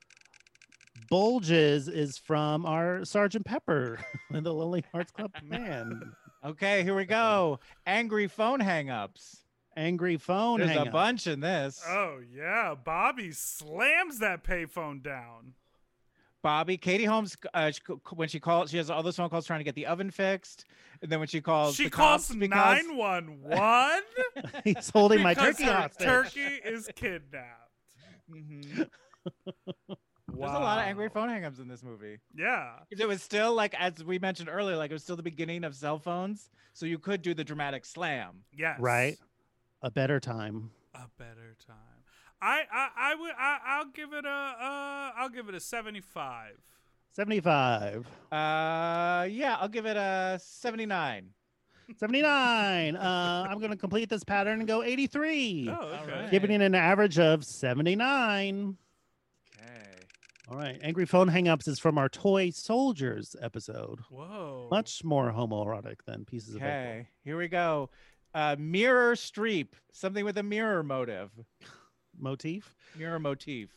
Bulges is from our Sergeant Pepper and the Lonely Hearts Club Band. Okay, here we go. Angry phone hangups. Angry phone. There's a hang-up. bunch in this. Oh yeah, Bobby slams that payphone down. Bobby, Katie Holmes, uh, she, when she calls, she has all those phone calls trying to get the oven fixed, and then when she calls, She the calls cops because nine one one. He's holding my because turkey her hostage. turkey is kidnapped. Mhm. Wow. There's a lot of angry phone hangups in this movie. Yeah. It was still like, as we mentioned earlier, like it was still the beginning of cell phones, so you could do the dramatic slam. Yes. Right. A better time. A better time. I I I would I, I'll give it a uh I'll give it a seventy-five. seventy-five. Uh, yeah, I'll give it a seventy-nine. seventy-nine. Uh, I'm going to complete this pattern and go eighty-three. Oh, okay. right. Giving it an average of seventy-nine. Okay. All right. Angry phone hangups is from our Toy Soldiers episode. Whoa. Much more homoerotic than Pieces of April. Okay, here we go. Uh, mirror streep, something with a mirror motive, Motif. mirror motif.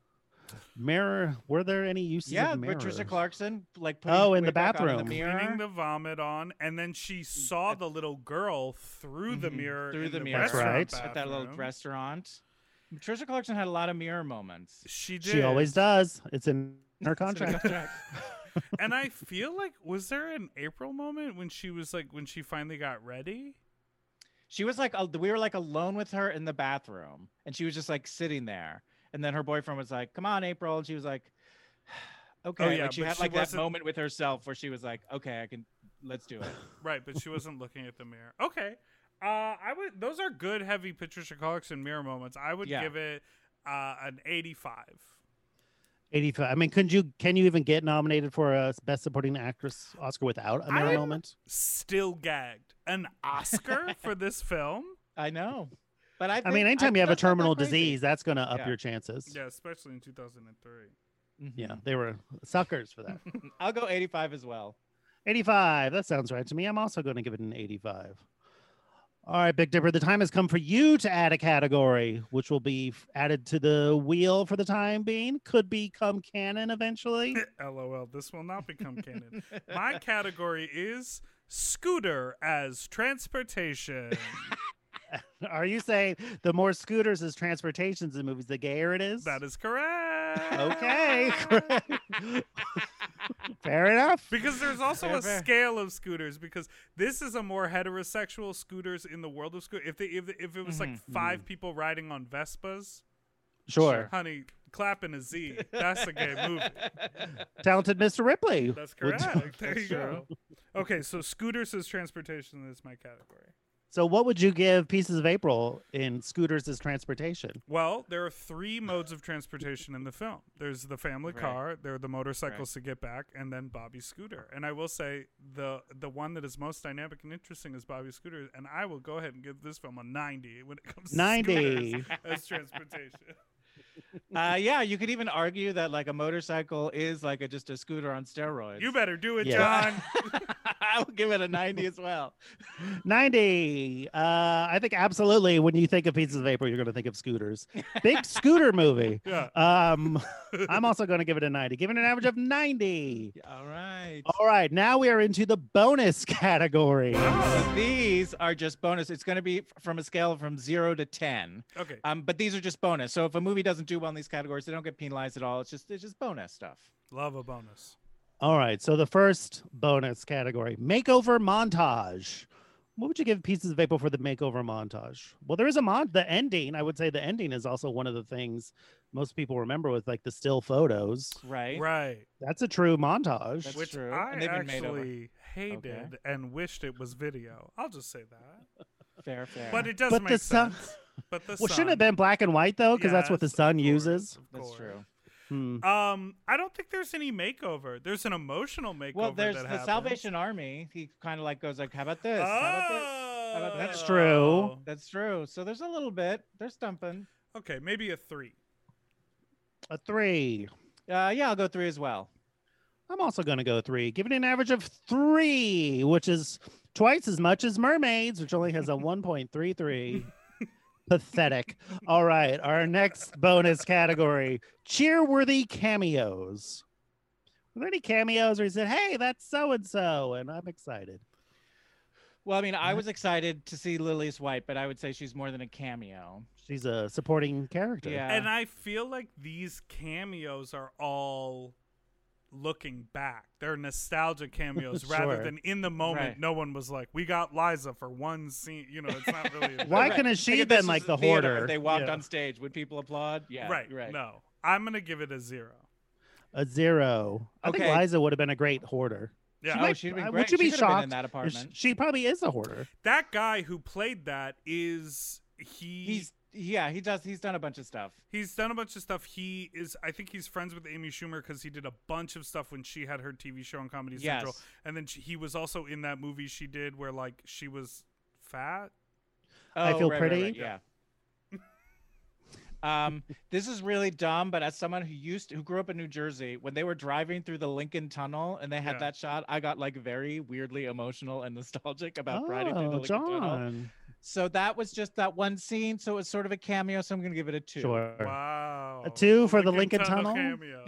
Mirror. Were there any uses Yeah, of mirror? Patricia Clarkson, like putting Oh, in it the back on in bathroom. the Cleaning mirror. the vomit on, and then she saw the little girl through the Mhm, mirror through in the the mirror. That's restaurant right. At that little bathroom. restaurant. Patricia Clarkson had a lot of mirror moments. She did. She always does. It's in her It's in the contract. contract. And I feel like, was there an April moment when she was like, when she finally got ready? She was like, uh, we were like alone with her in the bathroom, and she was just like sitting there. And then her boyfriend was like, "Come on, April," and she was like, "Okay." Oh, yeah, like she but had she like that wasn't- moment with herself where she was like, "Okay, I can, let's do it." Right, but she wasn't looking at the mirror. Okay. Uh, I would. Those are good, heavy Patricia Clarkson mirror moments. I would Yeah. give it uh, an eighty-five. eighty-five. I mean, couldn't you? Can you even get nominated for a Best Supporting Actress Oscar without a mirror I'm moment? Still gagged. An Oscar for this film? I know, but I. I think- mean, anytime you have a that's not that terminal crazy. disease, that's going to up Yeah. your chances. Yeah, especially in two thousand three. Mhm. Yeah, they were suckers for that. I'll go eighty-five as well. eighty-five. That sounds right to me. I'm also going to give it an eighty-five. All right, Big Dipper, the time has come for you to add a category, which will be f- added to the wheel for the time being. Could become canon eventually. LOL, this will not become canon. My category is scooter as transportation. Are you saying the more scooters as transportations in movies, the gayer it is? That is correct. Okay. correct. Fair enough. Because there's also Fair, a fair. scale of scooters. Because this is a more heterosexual scooters in the world of scooters. If they, if if it was like Mhm, five people riding on Vespas, Sure. honey, clapping a Z. That's a gay movie. Talented Mister Ripley. That's would- correct. There That's you go. Okay, so scooters as transportation is my category. So, what would you give Pieces of April in scooters as transportation? Well, there are three modes of transportation in the film. There's the family Right. car, there are the motorcycles to get back, and then Bobby's scooter. And I will say the the one that is most dynamic and interesting is Bobby's scooter. And I will go ahead and give this film a ninety when it comes to ninety. scooters as transportation. Uh, yeah, you could even argue that like a motorcycle is like a, just a scooter on steroids. You better do it, Yeah. John. I will give it a ninety as well. ninety. Uh, I think absolutely when you think of Pieces of April, you're going to think of scooters. Big scooter movie. Yeah. Um, I'm also going to give it a ninety, giving it an average of ninety. All right. All right, now we are into the bonus category. So these are just bonus. It's going to be f- from a scale from zero to ten. Okay. Um, but these are just bonus. So if a movie doesn't do well in these categories, they don't get penalized at all. It's just it's just bonus stuff. Love a bonus. All right, so the first bonus category, makeover montage. What would you give Pieces of April for the makeover montage? Well, there is a mon. The ending, I would say, the ending is also one of the things most people remember with like the still photos. Right. Right. That's a true montage. That's Which true. I And they've been made over. actually hated and wished it was video. I'll just say that. Fair, fair. But it does But make the sun- sense. But the well, sun, shouldn't it have been black and white though? Because that's what the Yes, of sun course, uses. of That's course. true. Hmm. Um, I don't think there's any makeover. There's an emotional makeover. Well, there's that the happens. Salvation Army. He kind of like goes like, "How about this? How about this?" How about That's this? true. That's true. So there's a little bit. They're stumping. Okay, maybe a three. A three. Uh, yeah, I'll go three as well. I'm also going to go three, giving it an average of three, which is twice as much as Mermaids, which only has a one point three three. Pathetic. All right, our next bonus category: cheerworthy cameos. Were there any cameos where he said, "Hey, that's so and so," and I'm excited? Well, I mean, I was excited to see Lilius White, but I would say she's more than a cameo. She's a supporting character. Yeah. And I feel like these cameos are all looking back. They're nostalgia cameos rather Sure. than in the moment. Right. No one was like, "We got Liza for one scene." You know, it's not really. Why Right. couldn't Like, she if have this been was like a the theater, hoarder? if they walked Yeah. on stage, would people applaud? Yeah. right. Right. No, I'm gonna give it a zero. A zero. I think Okay. Liza would have been a great hoarder. Yeah. Oh, might- she'd been uh, great. Would you She be could have been shocked in that if apartment. She probably is a hoarder. That guy who played that is he. He's yeah, he does. He's done a bunch of stuff. He's done a bunch of stuff. He is, I think he's friends with Amy Schumer because he did a bunch of stuff when she had her T V show on Comedy Central. Yes. And then she, he was also in that movie she did where like she was fat. I Oh, Feel right, right, Pretty? right, yeah. um, this is really dumb, but as someone who used to, who grew up in New Jersey, when they were driving through the Lincoln Tunnel and they had Yeah. that shot, I got like very weirdly emotional and nostalgic about riding through the Oh, Lincoln Tunnel. John. So that was just that one scene. So it was sort of a cameo. So I'm gonna give it a two. Sure. Wow. A two for the Lincoln Tunnel? cameo.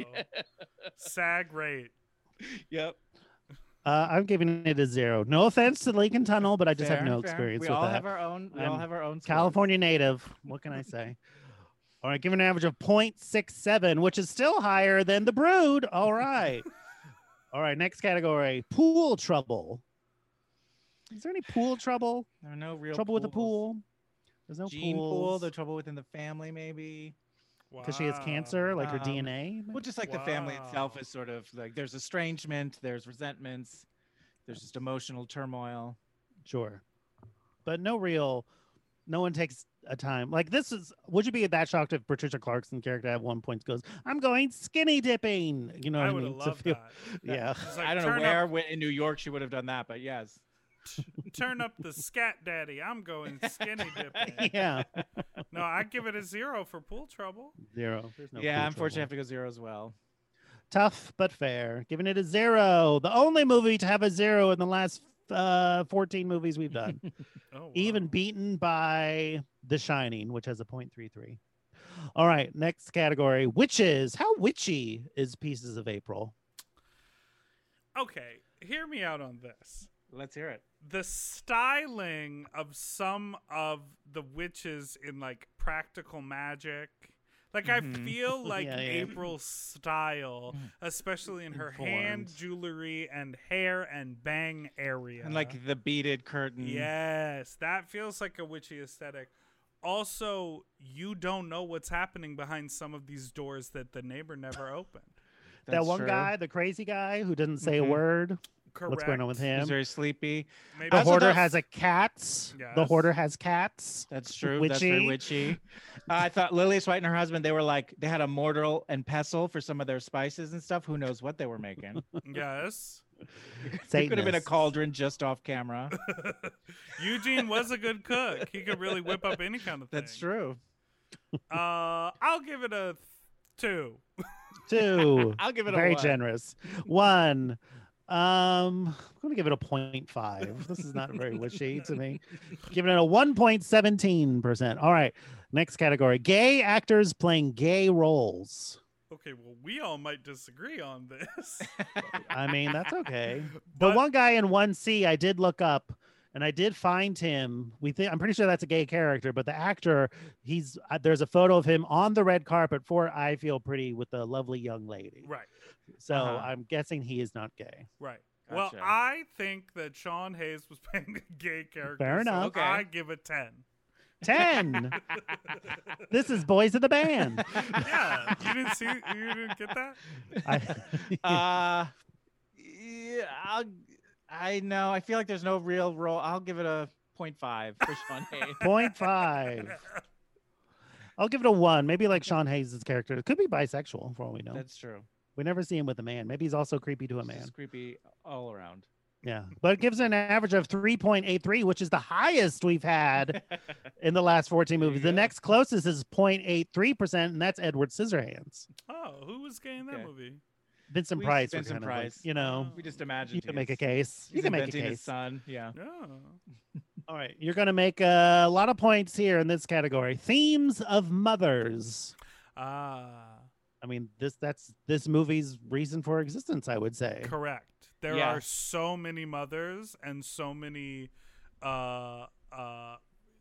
Sag rate. Yep. Uh, I'm giving it a zero. No offense to Lincoln Tunnel, but I just have Fair, no fair. experience We with all that. have our own. We all I'm have our own. scores. California native. What can I say? All right, give an average of point six seven, which is still higher than the Brood. All right. All right, next category: pool trouble. Is there any pool trouble? There are no real trouble with the pools. pool? There's no Gene pool. pools. The trouble within the family, maybe. Because she has cancer, like her Um, D N A. Well, just like the family itself Wow. is sort of like there's estrangement, there's resentments, there's just emotional turmoil. Sure. But no real, no one takes a time. Like this is, would you be that shocked if Patricia Clarkson character at one point goes, "I'm going skinny dipping"? You know what I I would mean? have To loved feel- that. Yeah. It's like, I don't know turn where Up, wh- in New York she would have done that, but yes. turn up the scat daddy. I'm going skinny dipping. Yeah. No, I give it a zero for pool trouble. Zero. There's no yeah, pool unfortunately, I have trouble. to go zero as well. Tough but fair. Giving it a zero. The only movie to have a zero in the last uh, fourteen movies we've done. Oh, wow. Even beaten by The Shining, which has a point three three. All right, next category: witches. How witchy is Pieces of April? Okay, hear me out on this. Let's hear it. The styling of some of the witches in like Practical Magic. Like I feel like Yeah, yeah. April's style, especially in her hand Informed. jewelry and hair and bang area. And like the beaded curtain. Yes, that feels like a witchy aesthetic. Also, you don't know what's happening behind some of these doors that the neighbor never opened. That That's one true. guy, the crazy guy who didn't say a Mhm. word. Correct. What's going on with him? He's very sleepy. Maybe The Also, hoarder that- has a cat. The Yes. hoarder has cats. That's true. That's very Witchy. witchy. Uh, I thought Lilius White and her husband, they were like, they had a mortar and pestle for some of their spices and stuff. Who knows what they were making? Yes. It could have been a Satanists. cauldron just off camera. Eugene was a good cook. He could really whip up any kind of thing. That's true. Uh, I'll give it a th- two. Two. I'll give it a Very one. generous. One. Um, I'm going to give it a point five. This is not very wishy to me. Giving it a one point one seven percent. All right. Next category: gay actors playing gay roles. Okay, well, we all might disagree on this. I mean, that's okay. But- the one guy in one C, I did look up, and I did find him. We think I'm pretty sure that's a gay character, but the actor, he's uh, there's a photo of him on the red carpet for "I Feel Pretty" with a lovely young lady. Right, So Uh-huh. I'm guessing he is not gay. right. Well, Gotcha. I think that Sean Hayes was playing a gay character. Fair so enough. Okay. I give it ten. ten. This is Boys of the Band. Yeah, you didn't see, you didn't get that. I, Uh, yeah, I'll, I know. I feel like there's no real role. I'll give it a point five for Sean Hayes. point five. I'll give it a one. Maybe like Sean Hayes' character. It could be bisexual for all we know. That's true. We never see him with a man. Maybe he's also creepy to a It's man. just creepy all around. Yeah. But it gives it an average of three point eight three, which is the highest we've had in the last fourteen There movies. you The go. next closest is zero point eight three percent, and that's Edward Scissorhands. Oh, who was gay in that Okay. movie? Vincent We- Price. we're Vincent kind of like, Price. you know, We just imagined. you can he make a was- case. You he's can make a inventing his case. son. Yeah. Yeah. All right. You're going to make a lot of points here in this category. Themes of mothers. Ah, I mean, this that's this movie's reason for existence, I would say. correct. There Yeah. are so many mothers and so many, uh, uh,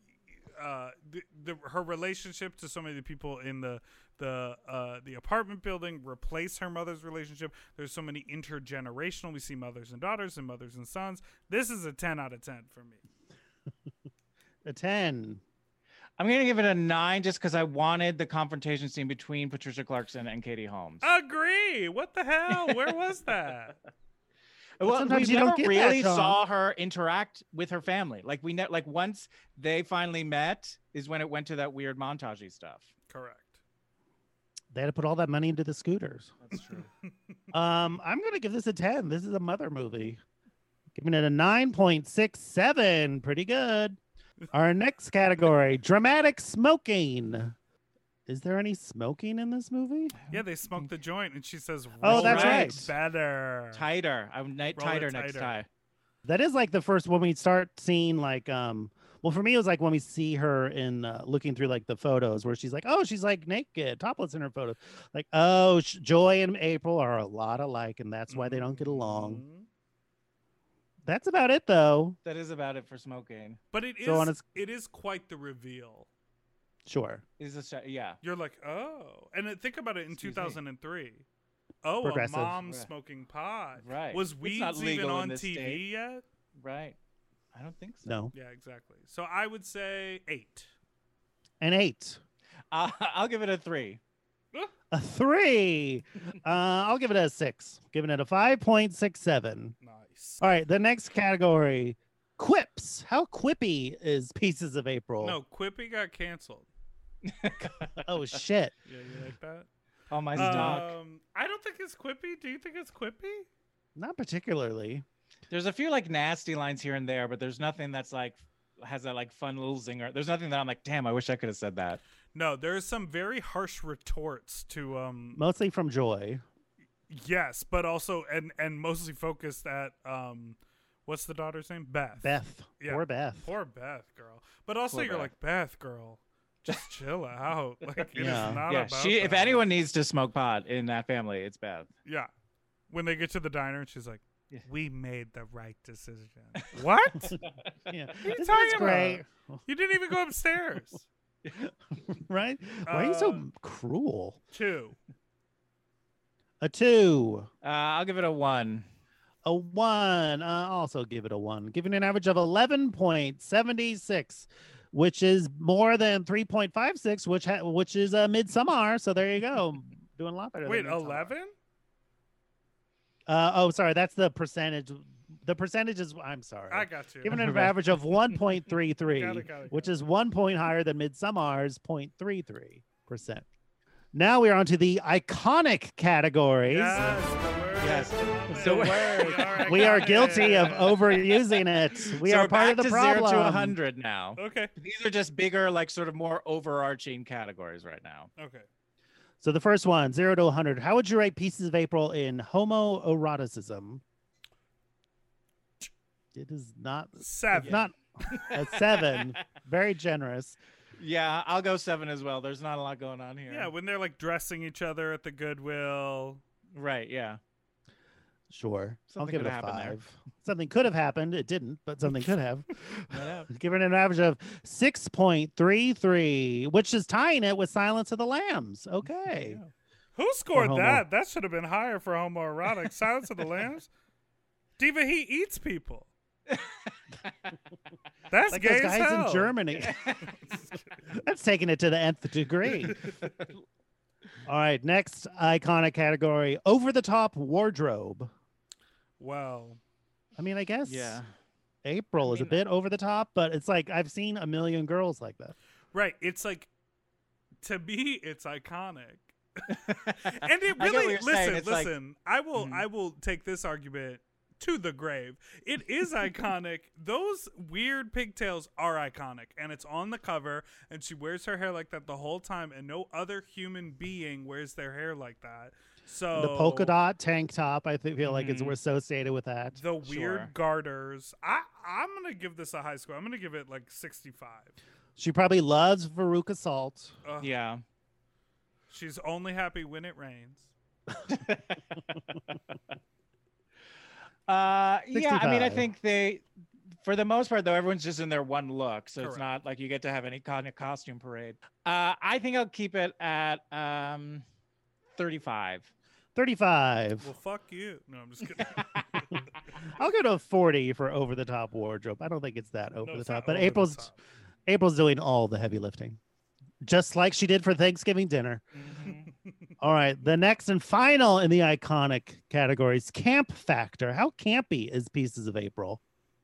uh, the, the her relationship to so many people in the the uh the apartment building replace her mother's relationship. There's so many intergenerational. We see mothers and daughters and mothers and sons. This is a ten out of ten for me. A ten. I'm gonna give it a nine just because I wanted the confrontation scene between Patricia Clarkson and Katie Holmes. Agree. What the hell? Where was that? Well, sometimes we you don't never get that, really Sean. saw her interact with her family. Like we ne- like once they finally met is when it went to that weird montagey stuff. Correct. They had to put all that money into the scooters. That's true. Um, I'm gonna give this a ten. This is a mother movie. Giving it a nine point six seven. Pretty good. Our next category: dramatic smoking. Is there any smoking in this movie? Yeah, they smoked the joint, and she says, Oh, "Roll that's it right. better." Tighter. I would night Roll it tighter next tighter. time. That is like the first when we start seeing like um. Well, for me, it was like when we see her in uh, looking through like the photos where she's like, oh, she's like naked, topless in her photos. Like, oh, Sh- Joy and April are a lot alike, and that's why they don't get along. Mhm. That's about it, though. That is about it for smoking. But it is So on its- it is quite the reveal. Sure. Is this yeah? You're like, oh, and then think about it in Excuse two me. thousand three. Oh, a Progressive. mom Right. smoking pot. Right. Was It's weeds not even legal in on this T V state. yet? Right. I don't think so. No. Yeah, exactly. So I would say eight. An eight. Uh, I'll give it a three. A three. uh, I'll give it a six. Giving it a five point six seven. Nice. All right. The next category: quips. How quippy is Pieces of April? No, Quippy got canceled. Oh shit. Yeah, you like that? Oh my stock. Um, I don't think it's Quippy. Do you think it's Quippy? Not particularly. There's a few like nasty lines here and there, but there's nothing that's like has that like fun little zinger. There's nothing that I'm like, damn, I wish I could have said that. No, there's some very harsh retorts to um Mostly from Joy. yes, but also and and mostly focused at um what's the daughter's name? Beth. Beth. Yeah. Poor Beth. Poor Beth, girl. But also Poor you're Beth. like, Beth, girl, just chill out. Like it is Yeah. not yeah, about she. If that. anyone needs to smoke pot in that family, it's Beth. Yeah. When they get to the diner and she's like, Yeah. we made the right decision. What? Yeah. you Isn't talking this great? You didn't even go upstairs. Right? Why are you so Uh, cruel? Two. A two. Uh, I'll give it a one. A one. Uh, also give it a one. Giving an average of eleven point seven six, which is more than three point five six, which ha- which is a uh, Midsummer. So there you go. Doing a lot better. Wait, than Midsommar. eleven? Uh, oh, sorry. That's the percentage. The percentage is, I'm sorry. I got you. Giving it an average of one point three three, Got it, got it, which got it. is one point higher than Midsummer's zero point three three percent. Now we are on to the iconic categories. Yes, the word. Yes, iconic. the We are We are iconic. guilty of overusing it. We So are we're part back of the to problem. Zero to a hundred now. Okay. These are just bigger, like sort of more overarching categories right now. Okay. So the first one, zero to one hundred. How would you rate Pieces of April in homoeroticism? It is not. Seven. It's not a seven. Very generous. Yeah, I'll go seven as well. There's not a lot going on here. Yeah, when they're like dressing each other at the Goodwill. Right. Yeah. Sure. Something I'll give could it a have happened there. five. Something could have happened. It didn't, but something could have. Yeah. Giving it an average of six point three three, which is tying it with Silence of the Lambs. Okay. Who scored homo. that? That should have been higher for homoerotic. Silence of the Lambs. Diva, he eats people. That's Like gay those as guys hell. in Germany. That's taking it to the nth degree. All right, next iconic category: over the top wardrobe. Well, I mean, I guess Yeah. April I is a mean- bit over the top, but it's like I've seen a million girls like that. right. It's like, to me, it's iconic. And it I get what really you're saying. listen, It's like- listen. I will Mhm. I will take this argument to the grave. It is iconic. Those weird pigtails are iconic, and it's on the cover, and she wears her hair like that the whole time, and no other human being wears their hair like that. So The polka dot tank top, I th- feel like it's Mhm. associated with that. the weird Sure. garters. I I'm gonna give this a high score. I'm gonna give it like sixty-five. She probably loves Veruca Salt. Ugh. Yeah. She's only happy when it rains. Uh, yeah, I mean, I sixty-five. think they, for the most part, though, everyone's just in their one look, so it's Correct. not like you get to have any kind of costume parade. Uh, I think I'll keep it at um, thirty-five. thirty-five. Well, fuck you. No, I'm just kidding. I'll go to a forty for over the top wardrobe. I don't think it's that over No, the it's top, not but over the April's top. April's doing all the heavy lifting, just like she did for Thanksgiving dinner. All right, the next and final in the iconic categories: camp factor. How campy is Pieces of April?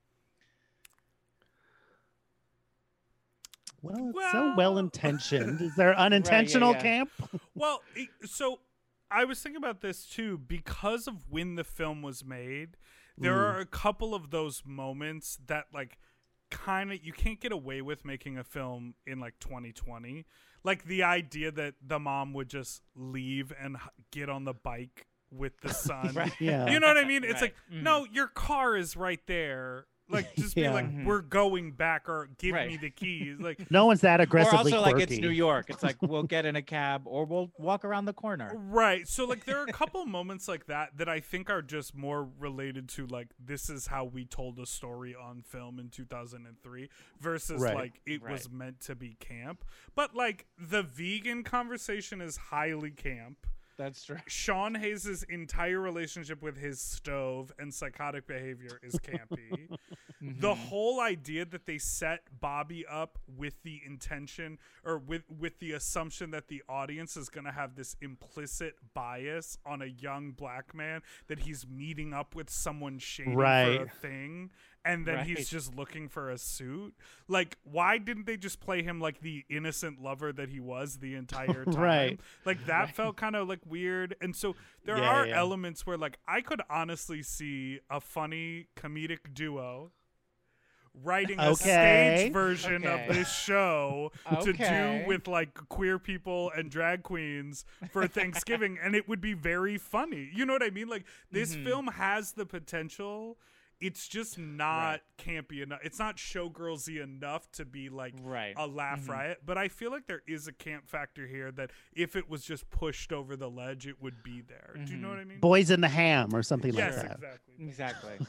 Well, it's so Well- well intentioned. Is there unintentional yeah. camp? Well, it- so I was thinking about this too because of when the film was made. There Mm. are a couple of those moments that like kind of you can't get away with making a film in like twenty twenty. Like the idea that the mom would just leave and h- get on the bike with the son. Right. Yeah. You know what I mean? It's Right. like, no, your car is right there. Like, just Yeah. be like, Mhm. we're going back, or give Right. me the keys. Like, No one's that Or aggressively also, quirky. like, it's New York. It's like, we'll get in a cab or we'll walk around the corner. right. So, like, there are a couple moments like that that I think are just more related to, like, this is how we told a story on film in two thousand three versus, Right. like, it Right. was meant to be camp. But, like, the vegan conversation is highly camp. That's true. Sean Hayes' entire relationship with his stove and psychotic behavior is campy. The whole idea that they set Bobby up with the intention or with with the assumption that the audience is going to have this implicit bias on a young black man, that he's meeting up with someone shady for Right. a thing, and then he's Right. just looking for a suit. Like, why didn't they just play him like the innocent lover that he was the entire time? Right. Like, that felt kind of like weird. And so there Yeah, are yeah. elements where, like, I could honestly see a funny comedic duo writing a Okay. stage version Okay. of this show to Okay. do with like queer people and drag queens for Thanksgiving, and it would be very funny. You know what I mean? Like, this Mhm. film has the potential. It's just not campy enough. It's not showgirlsy enough to be like Right. a laugh Mhm. riot. But I feel like there is a camp factor here that if it was just pushed over the ledge, it would be there. Do you know what I mean? Boys in the Ham or something yes, like that. exactly. Exactly.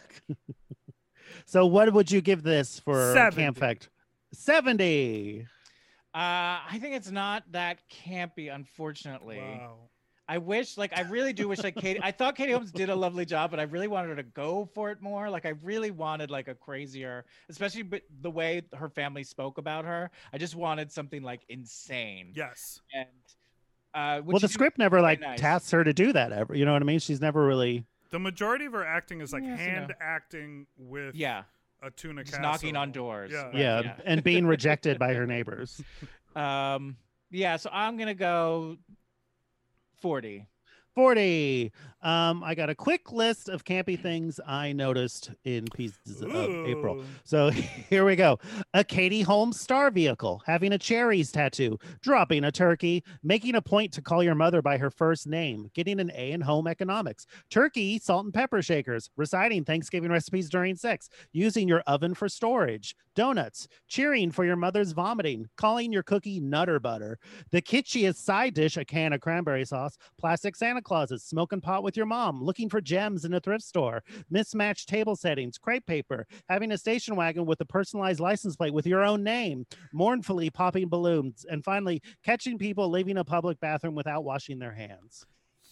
So what would you give this for seventy. camp factor? seventy. Uh, I think it's not that campy, unfortunately. Wow. I wish, like, I really do wish, like, Katie. I thought Katie Holmes did a lovely job, but I really wanted her to go for it more. Like, I really wanted like a crazier, especially b- the way her family spoke about her. I just wanted something like insane. Yes. And uh, which Well, the is script never really like nice. tasks her to do that ever. You know what I mean? She's never really. The majority of her acting is like Yes and hand no. acting with Yeah, a tuna just casserole. knocking on doors. Yeah. Right, Yeah, yeah. and being rejected by her neighbors. Um, yeah. So I'm gonna go forty. forty. Um, I got a quick list of campy things I noticed in Pieces of April. Ooh. So here we go. A Katie Holmes star vehicle, having a cherries tattoo, dropping a turkey, making a point to call your mother by her first name, getting an A in home economics, turkey, salt and pepper shakers, reciting Thanksgiving recipes during sex, using your oven for storage, donuts, cheering for your mother's vomiting, calling your cookie nutter butter, the kitschiest side dish, a can of cranberry sauce, plastic Santa Clauses, smoking pot with your mom, looking for gems in a thrift store, mismatched table settings, crepe paper, having a station wagon with a personalized license plate with your own name, mournfully popping balloons, and finally catching people leaving a public bathroom without washing their hands.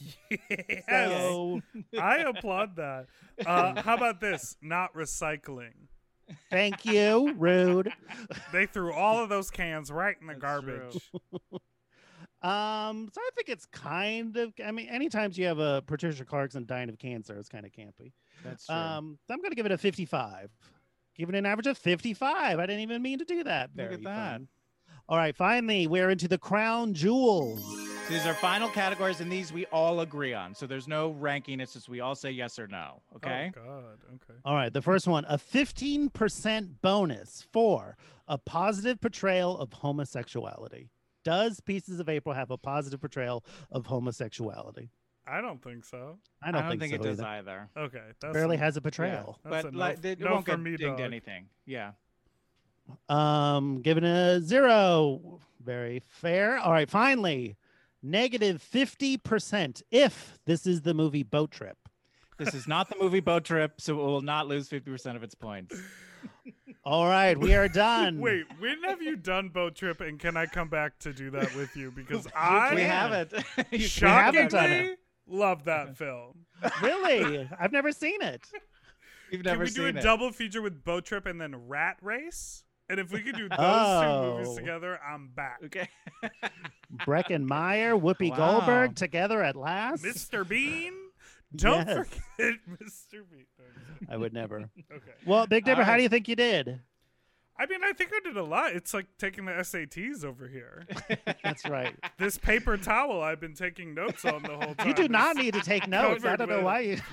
Yes. So I applaud that. Uh, how about this? Not recycling. thank you, rude. They threw all of those cans right in the That's garbage. Um, so I think it's kind of. I mean, anytime you have a Patricia Clarkson dying of cancer, it's kind of campy. That's true. Um, so I'm gonna give it a fifty-five. Giving it an average of fifty-five. I didn't even mean to do that. Look Very at that. fun. All right, finally, we're into the crown jewels. These are final categories, and these we all agree on. So there's no ranking. It's just we all say yes or no. Okay. Oh, God. Okay. All right, the first one, a fifteen percent bonus for a positive portrayal of homosexuality. Does Pieces of April have a positive portrayal of homosexuality? I don't think so. I don't, I don't think, so it does either. either. Okay. That's Barely a, has a Yeah. portrayal. That's But a no like, f- they, it no won't for get me, dinged dog. anything. Yeah. Um, giving it a zero. Very fair. All right, finally, negative fifty percent if this is the movie Boat Trip. This is not the movie Boat Trip, so it will not lose fifty percent of its points. All right, we are done. Wait, when have you done Boat Trip, and can I come back to do that with you? Because I we haven't. You haven't shockingly done it. love that film. Really? I've never seen it. You've Can never we do a seen it. double feature with Boat Trip and then Rat Race? And if we could do those Oh. two movies together, I'm back. Okay. Breckin Meyer, Whoopi Wow. Goldberg together at last. Mister Bean? Don't Yes. forget Mister Bean. I would never. Okay. Well, Big Dipper, All how right. do you think you did? I mean, I think I did a lot. It's like taking the S A Ts over here. That's right. This paper towel I've been taking notes on the whole time. You do not is need to take notes. I covered don't know with- why you.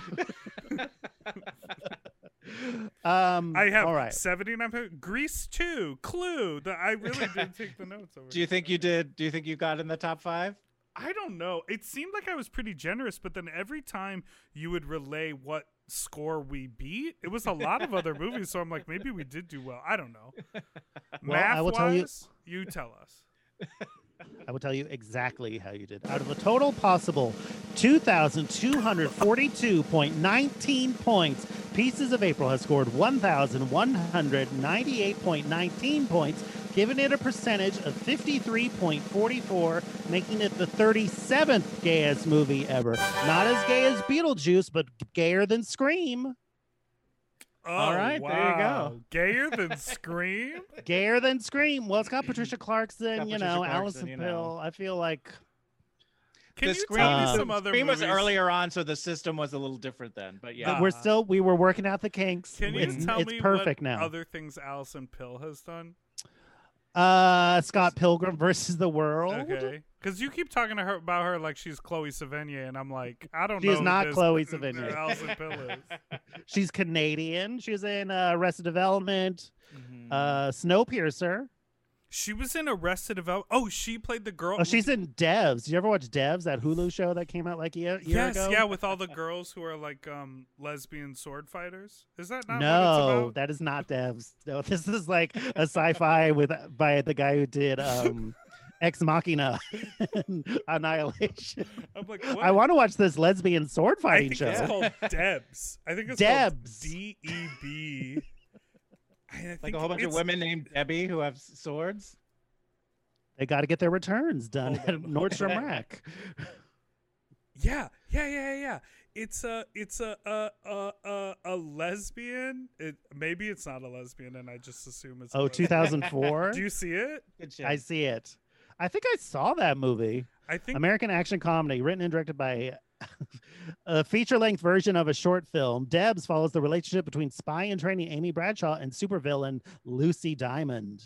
um, I have all right. seventy-nine. pa- Grease two, Clue. The, I really did take the notes over. Do you think you did? Do you think you got in the top five? I don't know. It seemed like I was pretty generous, but then every time you would relay what score we beat, it was a lot of other movies. So I'm like, maybe we did do well. I don't know. Well, I will tell you- Math-wise, you tell us. I will tell you exactly how you did. Out of a total possible two thousand two hundred forty-two point one nine points, Pieces of April has scored one thousand one hundred ninety-eight point one nine points, giving it a percentage of fifty-three point four four, making it the thirty-seventh gayest movie ever. Not as gay as Beetlejuice, but gayer than Scream. Oh, All right, there you go. wow. Gayer than Scream? Gayer than Scream. Well, it's got Patricia Clarkson, Got you Patricia know, Clarkson, Allison you Pill. know. I feel like Can The you Scream, tell me Uh, some other Scream was movies? earlier on, so the system was a little different then. But yeah, that we're still we were working out the kinks. Can you it's tell it's me perfect what now. other things Allison Pill has done? Uh, Scott Pilgrim versus the World. Okay. Because you keep talking to her about her like she's Chloe Sevigny, and I'm like, I don't She know. is who not this- Chloe who Sevigny. Allison Pill is. She's Canadian. She was in uh, Arrested Development, Mhm. uh, Snowpiercer. She was in Arrested Development. Oh, she played the girl. Oh, she's in Devs. Did you ever watch Devs, that Hulu show that came out like a year, year yes, ago? yeah, with all the girls who are like um lesbian sword fighters. Is that not what it's No, about? that is not Devs. No, this is like a sci-fi with by the guy who did um, Ex Machina and Annihilation. I'm like, what? I want to watch this lesbian sword I fighting think show. it's called Debs. I think it's Debs. called D E B. I think like a whole bunch of it's- women named Debbie who have s- swords. They got to get their returns done Hold at on. Nordstrom Rack. Yeah, yeah, yeah, yeah. It's a, it's a, a, a, a, a lesbian. It maybe it's not a lesbian, and I just assume it's. a Oh, lesbian. two thousand four. Do you see it? Good shit. I see it. I think I saw that movie. I think. American action comedy, written and directed by a feature-length version of a short film. Debs follows the relationship between spy in training Amy Bradshaw and supervillain Lucy Diamond.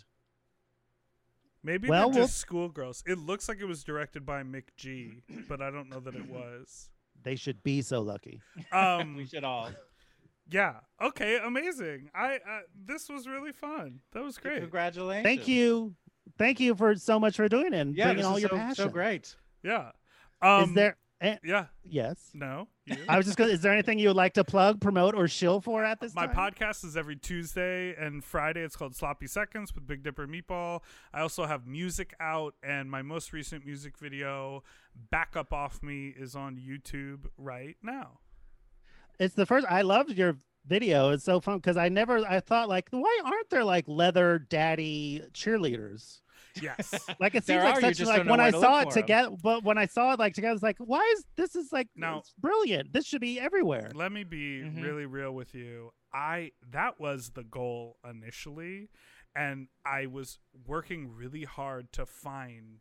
Maybe Well, they're we'll- just schoolgirls. It looks like it was directed by Mick G, but I don't know that it was. They should be so lucky. we Um, should all. yeah. Okay. Amazing. I. Uh, this was really fun. That was great. Congratulations. Thank you. Thank you for so much for doing it and Yeah, bringing this all is your so, passion. so great. Yeah. Um, Is there? eh, Yeah. yes. No. You? I was just gonna. Is there anything you would like to plug, promote, or shill for at this My time? podcast is every Tuesday and Friday. It's called Sloppy Seconds with Big Dipper Meatball. I also have music out, and my most recent music video, Back Up Off Me, is on YouTube right now. It's the first. I loved your video. It's so fun because I never. I thought like, why aren't there like leather daddy cheerleaders? Yes. Like it There seems like are, you such just like don't know when where I to saw look it for 'em. together, but when I saw it like together, I was like, why is this is like Now- it's brilliant. This should be everywhere. Let me be Mhm. really real with you. I that was the goal initially, and I was working really hard to find,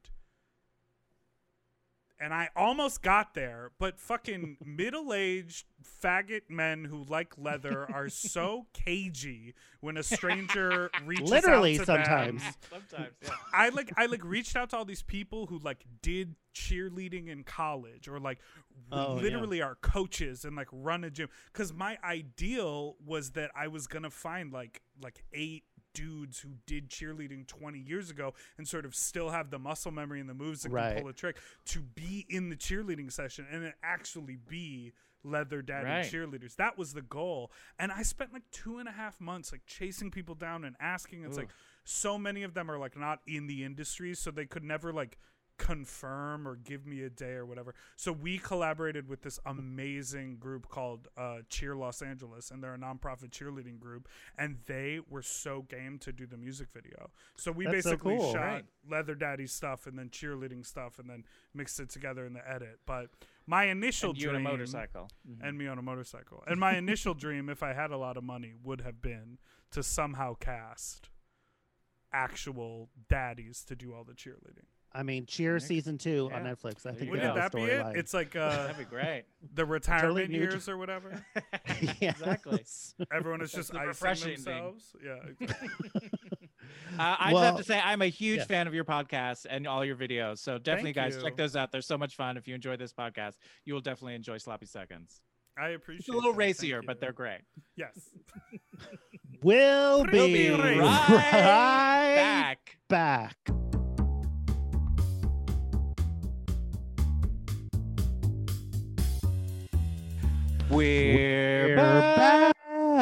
and I almost got there, but fucking middle-aged faggot men who like leather are so cagey when a stranger reaches Literally out to sometimes. them. Sometimes, yeah. I like I like reached out to all these people who like did cheerleading in college or like Oh, yeah. literally are coaches and like run a gym, because my ideal was that I was gonna find like like eight dudes who did cheerleading twenty years ago and sort of still have the muscle memory and the moves that Right. can pull a trick to be in the cheerleading session and it actually be leather daddy Right. cheerleaders. That was the goal. And I spent like two and a half months like chasing people down and asking. It's Ooh. like so many of them are like not in the industry, so they could never like confirm or give me a day or whatever. So we collaborated with this amazing group called uh, Cheer Los Angeles, and they're a nonprofit cheerleading group, and they were so game to do the music video. So we That's so basically cool. shot Right. Leather Daddy stuff and then cheerleading stuff and then mixed it together in the edit. But my initial And you dream and a motorcycle. Mhm. and me on a motorcycle. And my initial dream, if I had a lot of money, would have been to somehow cast actual daddies to do all the cheerleading. I mean, Cheer Nick? season two on Yeah. Netflix. I There think you Wouldn't go. that be it? storyline. It's like uh, That'd be great. the retirement new years or whatever. Exactly. Everyone is That's just the icing refreshing thing. themselves. Yeah. Exactly. Uh, I just Well, have to say, I'm a huge yeah. fan of your podcast and all your videos. So definitely, Thank guys, you. check those out. They're so much fun. If you enjoy this podcast, you will definitely enjoy Sloppy Seconds. I appreciate It's a little that. Thank racier, you. but they're great. Yes. We'll be, We'll be right right back. back. We're, back.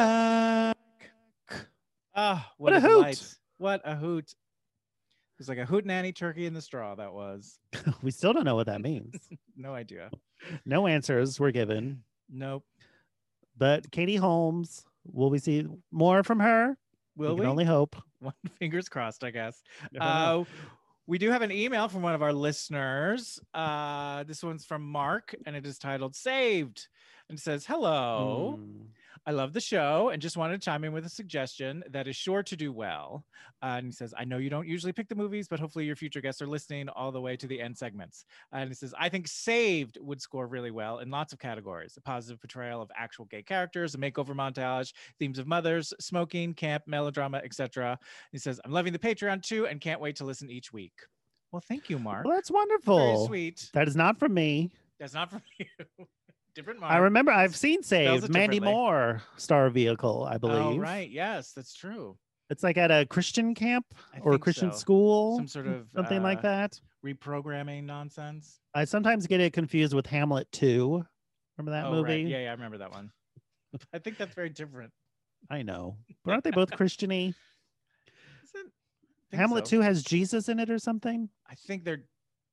Oh, What what, a a, hoot. delight. What a hoot. It was like a hoot nanny turkey in the straw. That was. We still don't know what that means. No idea. No answers were given. Nope. But Katie Holmes, will we see more from her? Will we we? can only hope. One fingers crossed, I guess. I don't know. Uh, we do have an email from one of our listeners. Uh, this one's from Mark, and it is titled Saved. And it says, hello. Mm. I love the show and just wanted to chime in with a suggestion that is sure to do well. Uh, and he says, I know you don't usually pick the movies, but hopefully your future guests are listening all the way to the end segments. And he says, I think Saved would score really well in lots of categories. A positive portrayal of actual gay characters, a makeover montage, themes of mothers, smoking, camp, melodrama, et cetera. He says, I'm loving the Patreon too and can't wait to listen each week. Well, thank you, Mark. Well, that's Very wonderful. sweet. That is not from me. That's not from you. Different Mark. I remember I've seen Spells Saved. it Mandy differently. Moore star vehicle, I believe. Oh, right. Yes, that's true. It's like at a Christian camp I or a think Christian so. school. Some sort of something like uh, that. reprogramming nonsense. I sometimes get it confused with Hamlet two. Remember that oh, movie? right. Yeah, yeah, I remember that one. I think that's very different. I know. But aren't they both Christian-y? Is it? I think Hamlet so. two has Jesus in it or something? I think they're.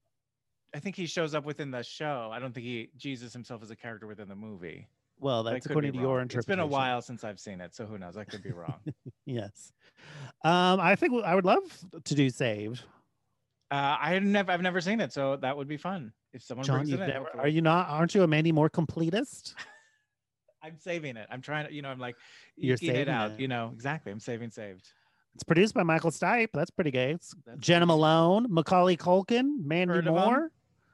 I think he shows up within the show. I don't think he Jesus himself is a character within the movie. Well, But I that's could according be to your wrong. interpretation. It's been a while since I've seen it, so who knows? I could be wrong. Yes. Um, I think I would love to do Saved. uh, I had never, I've never seen it, so that would be fun if someone John, brings you've it in. never, hopefully. are you not? Aren't you a Mandy Moore completist? I'm saving it. I'm trying to, you know, I'm like You're eking it saving out. it. You know, exactly. I'm saving saved. It's produced by Michael Stipe. That's pretty gay. It's That's Jenna pretty gay. Malone, Macaulay Culkin, Mandy Heard of 'em? Moore.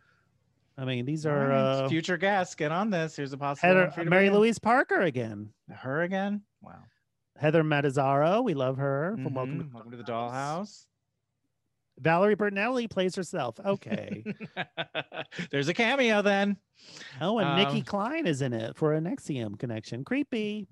I mean, these All are right, uh, future guests. Get on this. Here's a possible Heather, one for you to Mary bring in. Louise Parker again. Her again? Wow. Heather Matazzaro, we love her from Welcome to, Mhm. Welcome to the Dollhouse. Valerie Bertinelli plays herself. Okay. There's a cameo then. Oh, and Nikki Um, Klein is in it for an N X I V M connection. Creepy.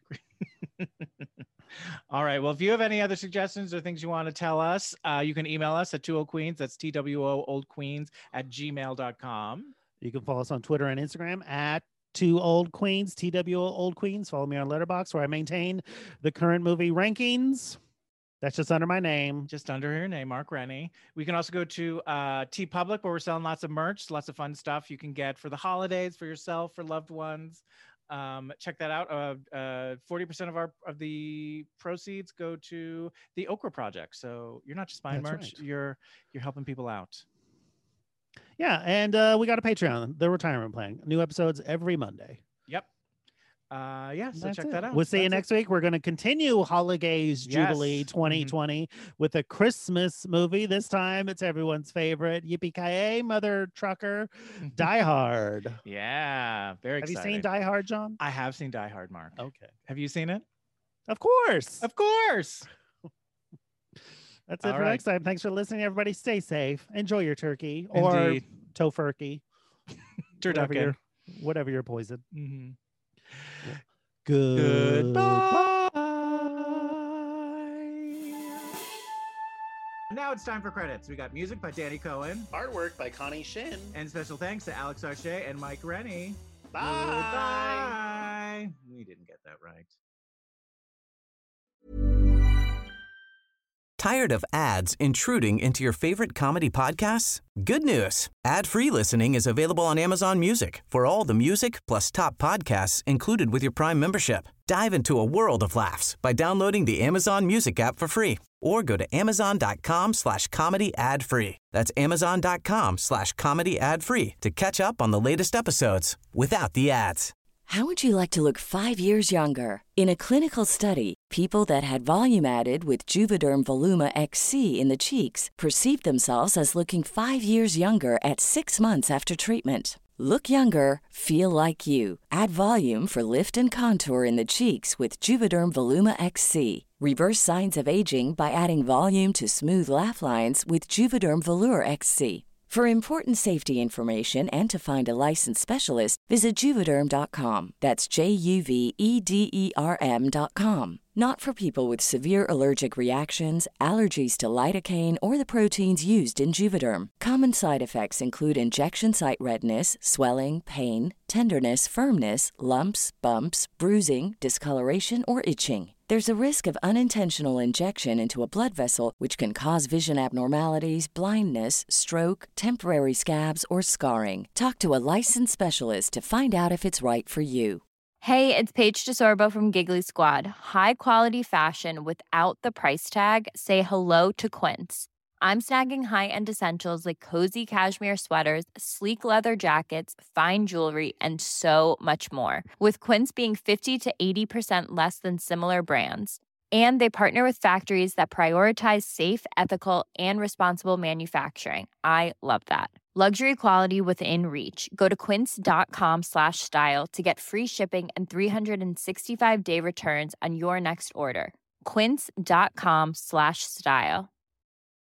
All right. Well, if you have any other suggestions or things you want to tell us, uh, you can email us at two old queens. That's T W O old queens at gmail dot com. You can follow us on Twitter and Instagram at Two Old Queens, T W O Old Queens. Follow me on Letterboxd, where I maintain the current movie rankings. That's just under my name. Just under your name, Mark Rennie. We can also go to uh, T Public, where we're selling lots of merch, lots of fun stuff you can get for the holidays, for yourself, for loved ones. Um, check that out. Uh, uh, forty percent of our of the proceeds go to the Okra Project. So you're not just buying That's merch; right. you're you're helping people out. Yeah, and uh, we got a Patreon, The Retirement Plan. New episodes every Monday. Yep. Uh, yeah, so That's check it. that out. We'll see you That's it. next week. We're going to continue Holidays Yes. Jubilee twenty twenty with a Christmas movie. This time it's everyone's favorite. Yippee-ki-yay, Mother Trucker, Die Hard. Yeah, very Have exciting. you seen Die Hard, John? I have seen Die Hard, Mark. Okay. Have you seen it? Of course. Of course. That's it All for right. next time. Thanks for listening, everybody. Stay safe. Enjoy your turkey or Indeed. tofurkey. Whatever Turducken. your, whatever your poison. Mm-hmm. Good. Goodbye. Now it's time for credits. We got music by Danny Cohen. Artwork by Connie Shin. And special thanks to Alex Arche and Mike Rennie. Bye. Goodbye. We didn't get that right. Tired of ads intruding into your favorite comedy podcasts? Good news. Ad-free listening is available on Amazon Music for all the music plus top podcasts included with your Prime membership. Dive into a world of laughs by downloading the Amazon Music app for free or go to amazon.com slash comedy ad free. That's amazon.com slash comedy ad free to catch up on the latest episodes without the ads. How would you like to look five years younger? In a clinical study, people that had volume added with Juvederm Voluma X C in the cheeks perceived themselves as looking five years younger at six months after treatment. Look younger, feel like you. Add volume for lift and contour in the cheeks with Juvederm Voluma X C. Reverse signs of aging by adding volume to smooth laugh lines with Juvederm Volure X C. For important safety information and to find a licensed specialist, visit Juvederm dot com. That's J U V E D E R M dot com. Not for people with severe allergic reactions, allergies to lidocaine, or the proteins used in Juvederm. Common side effects include injection site redness, swelling, pain, tenderness, firmness, lumps, bumps, bruising, discoloration, or itching. There's a risk of unintentional injection into a blood vessel, which can cause vision abnormalities, blindness, stroke, temporary scabs, or scarring. Talk to a licensed specialist to find out if it's right for you. Hey, it's Paige DeSorbo from Giggly Squad. High quality fashion without the price tag. Say hello to Quince. I'm snagging high-end essentials like cozy cashmere sweaters, sleek leather jackets, fine jewelry, and so much more. With Quince being fifty to eighty percent less than similar brands. And they partner with factories that prioritize safe, ethical, and responsible manufacturing. I love that. Luxury quality within reach. Go to quince.com slash style to get free shipping and three sixty-five day returns on your next order. Quince.com slash style.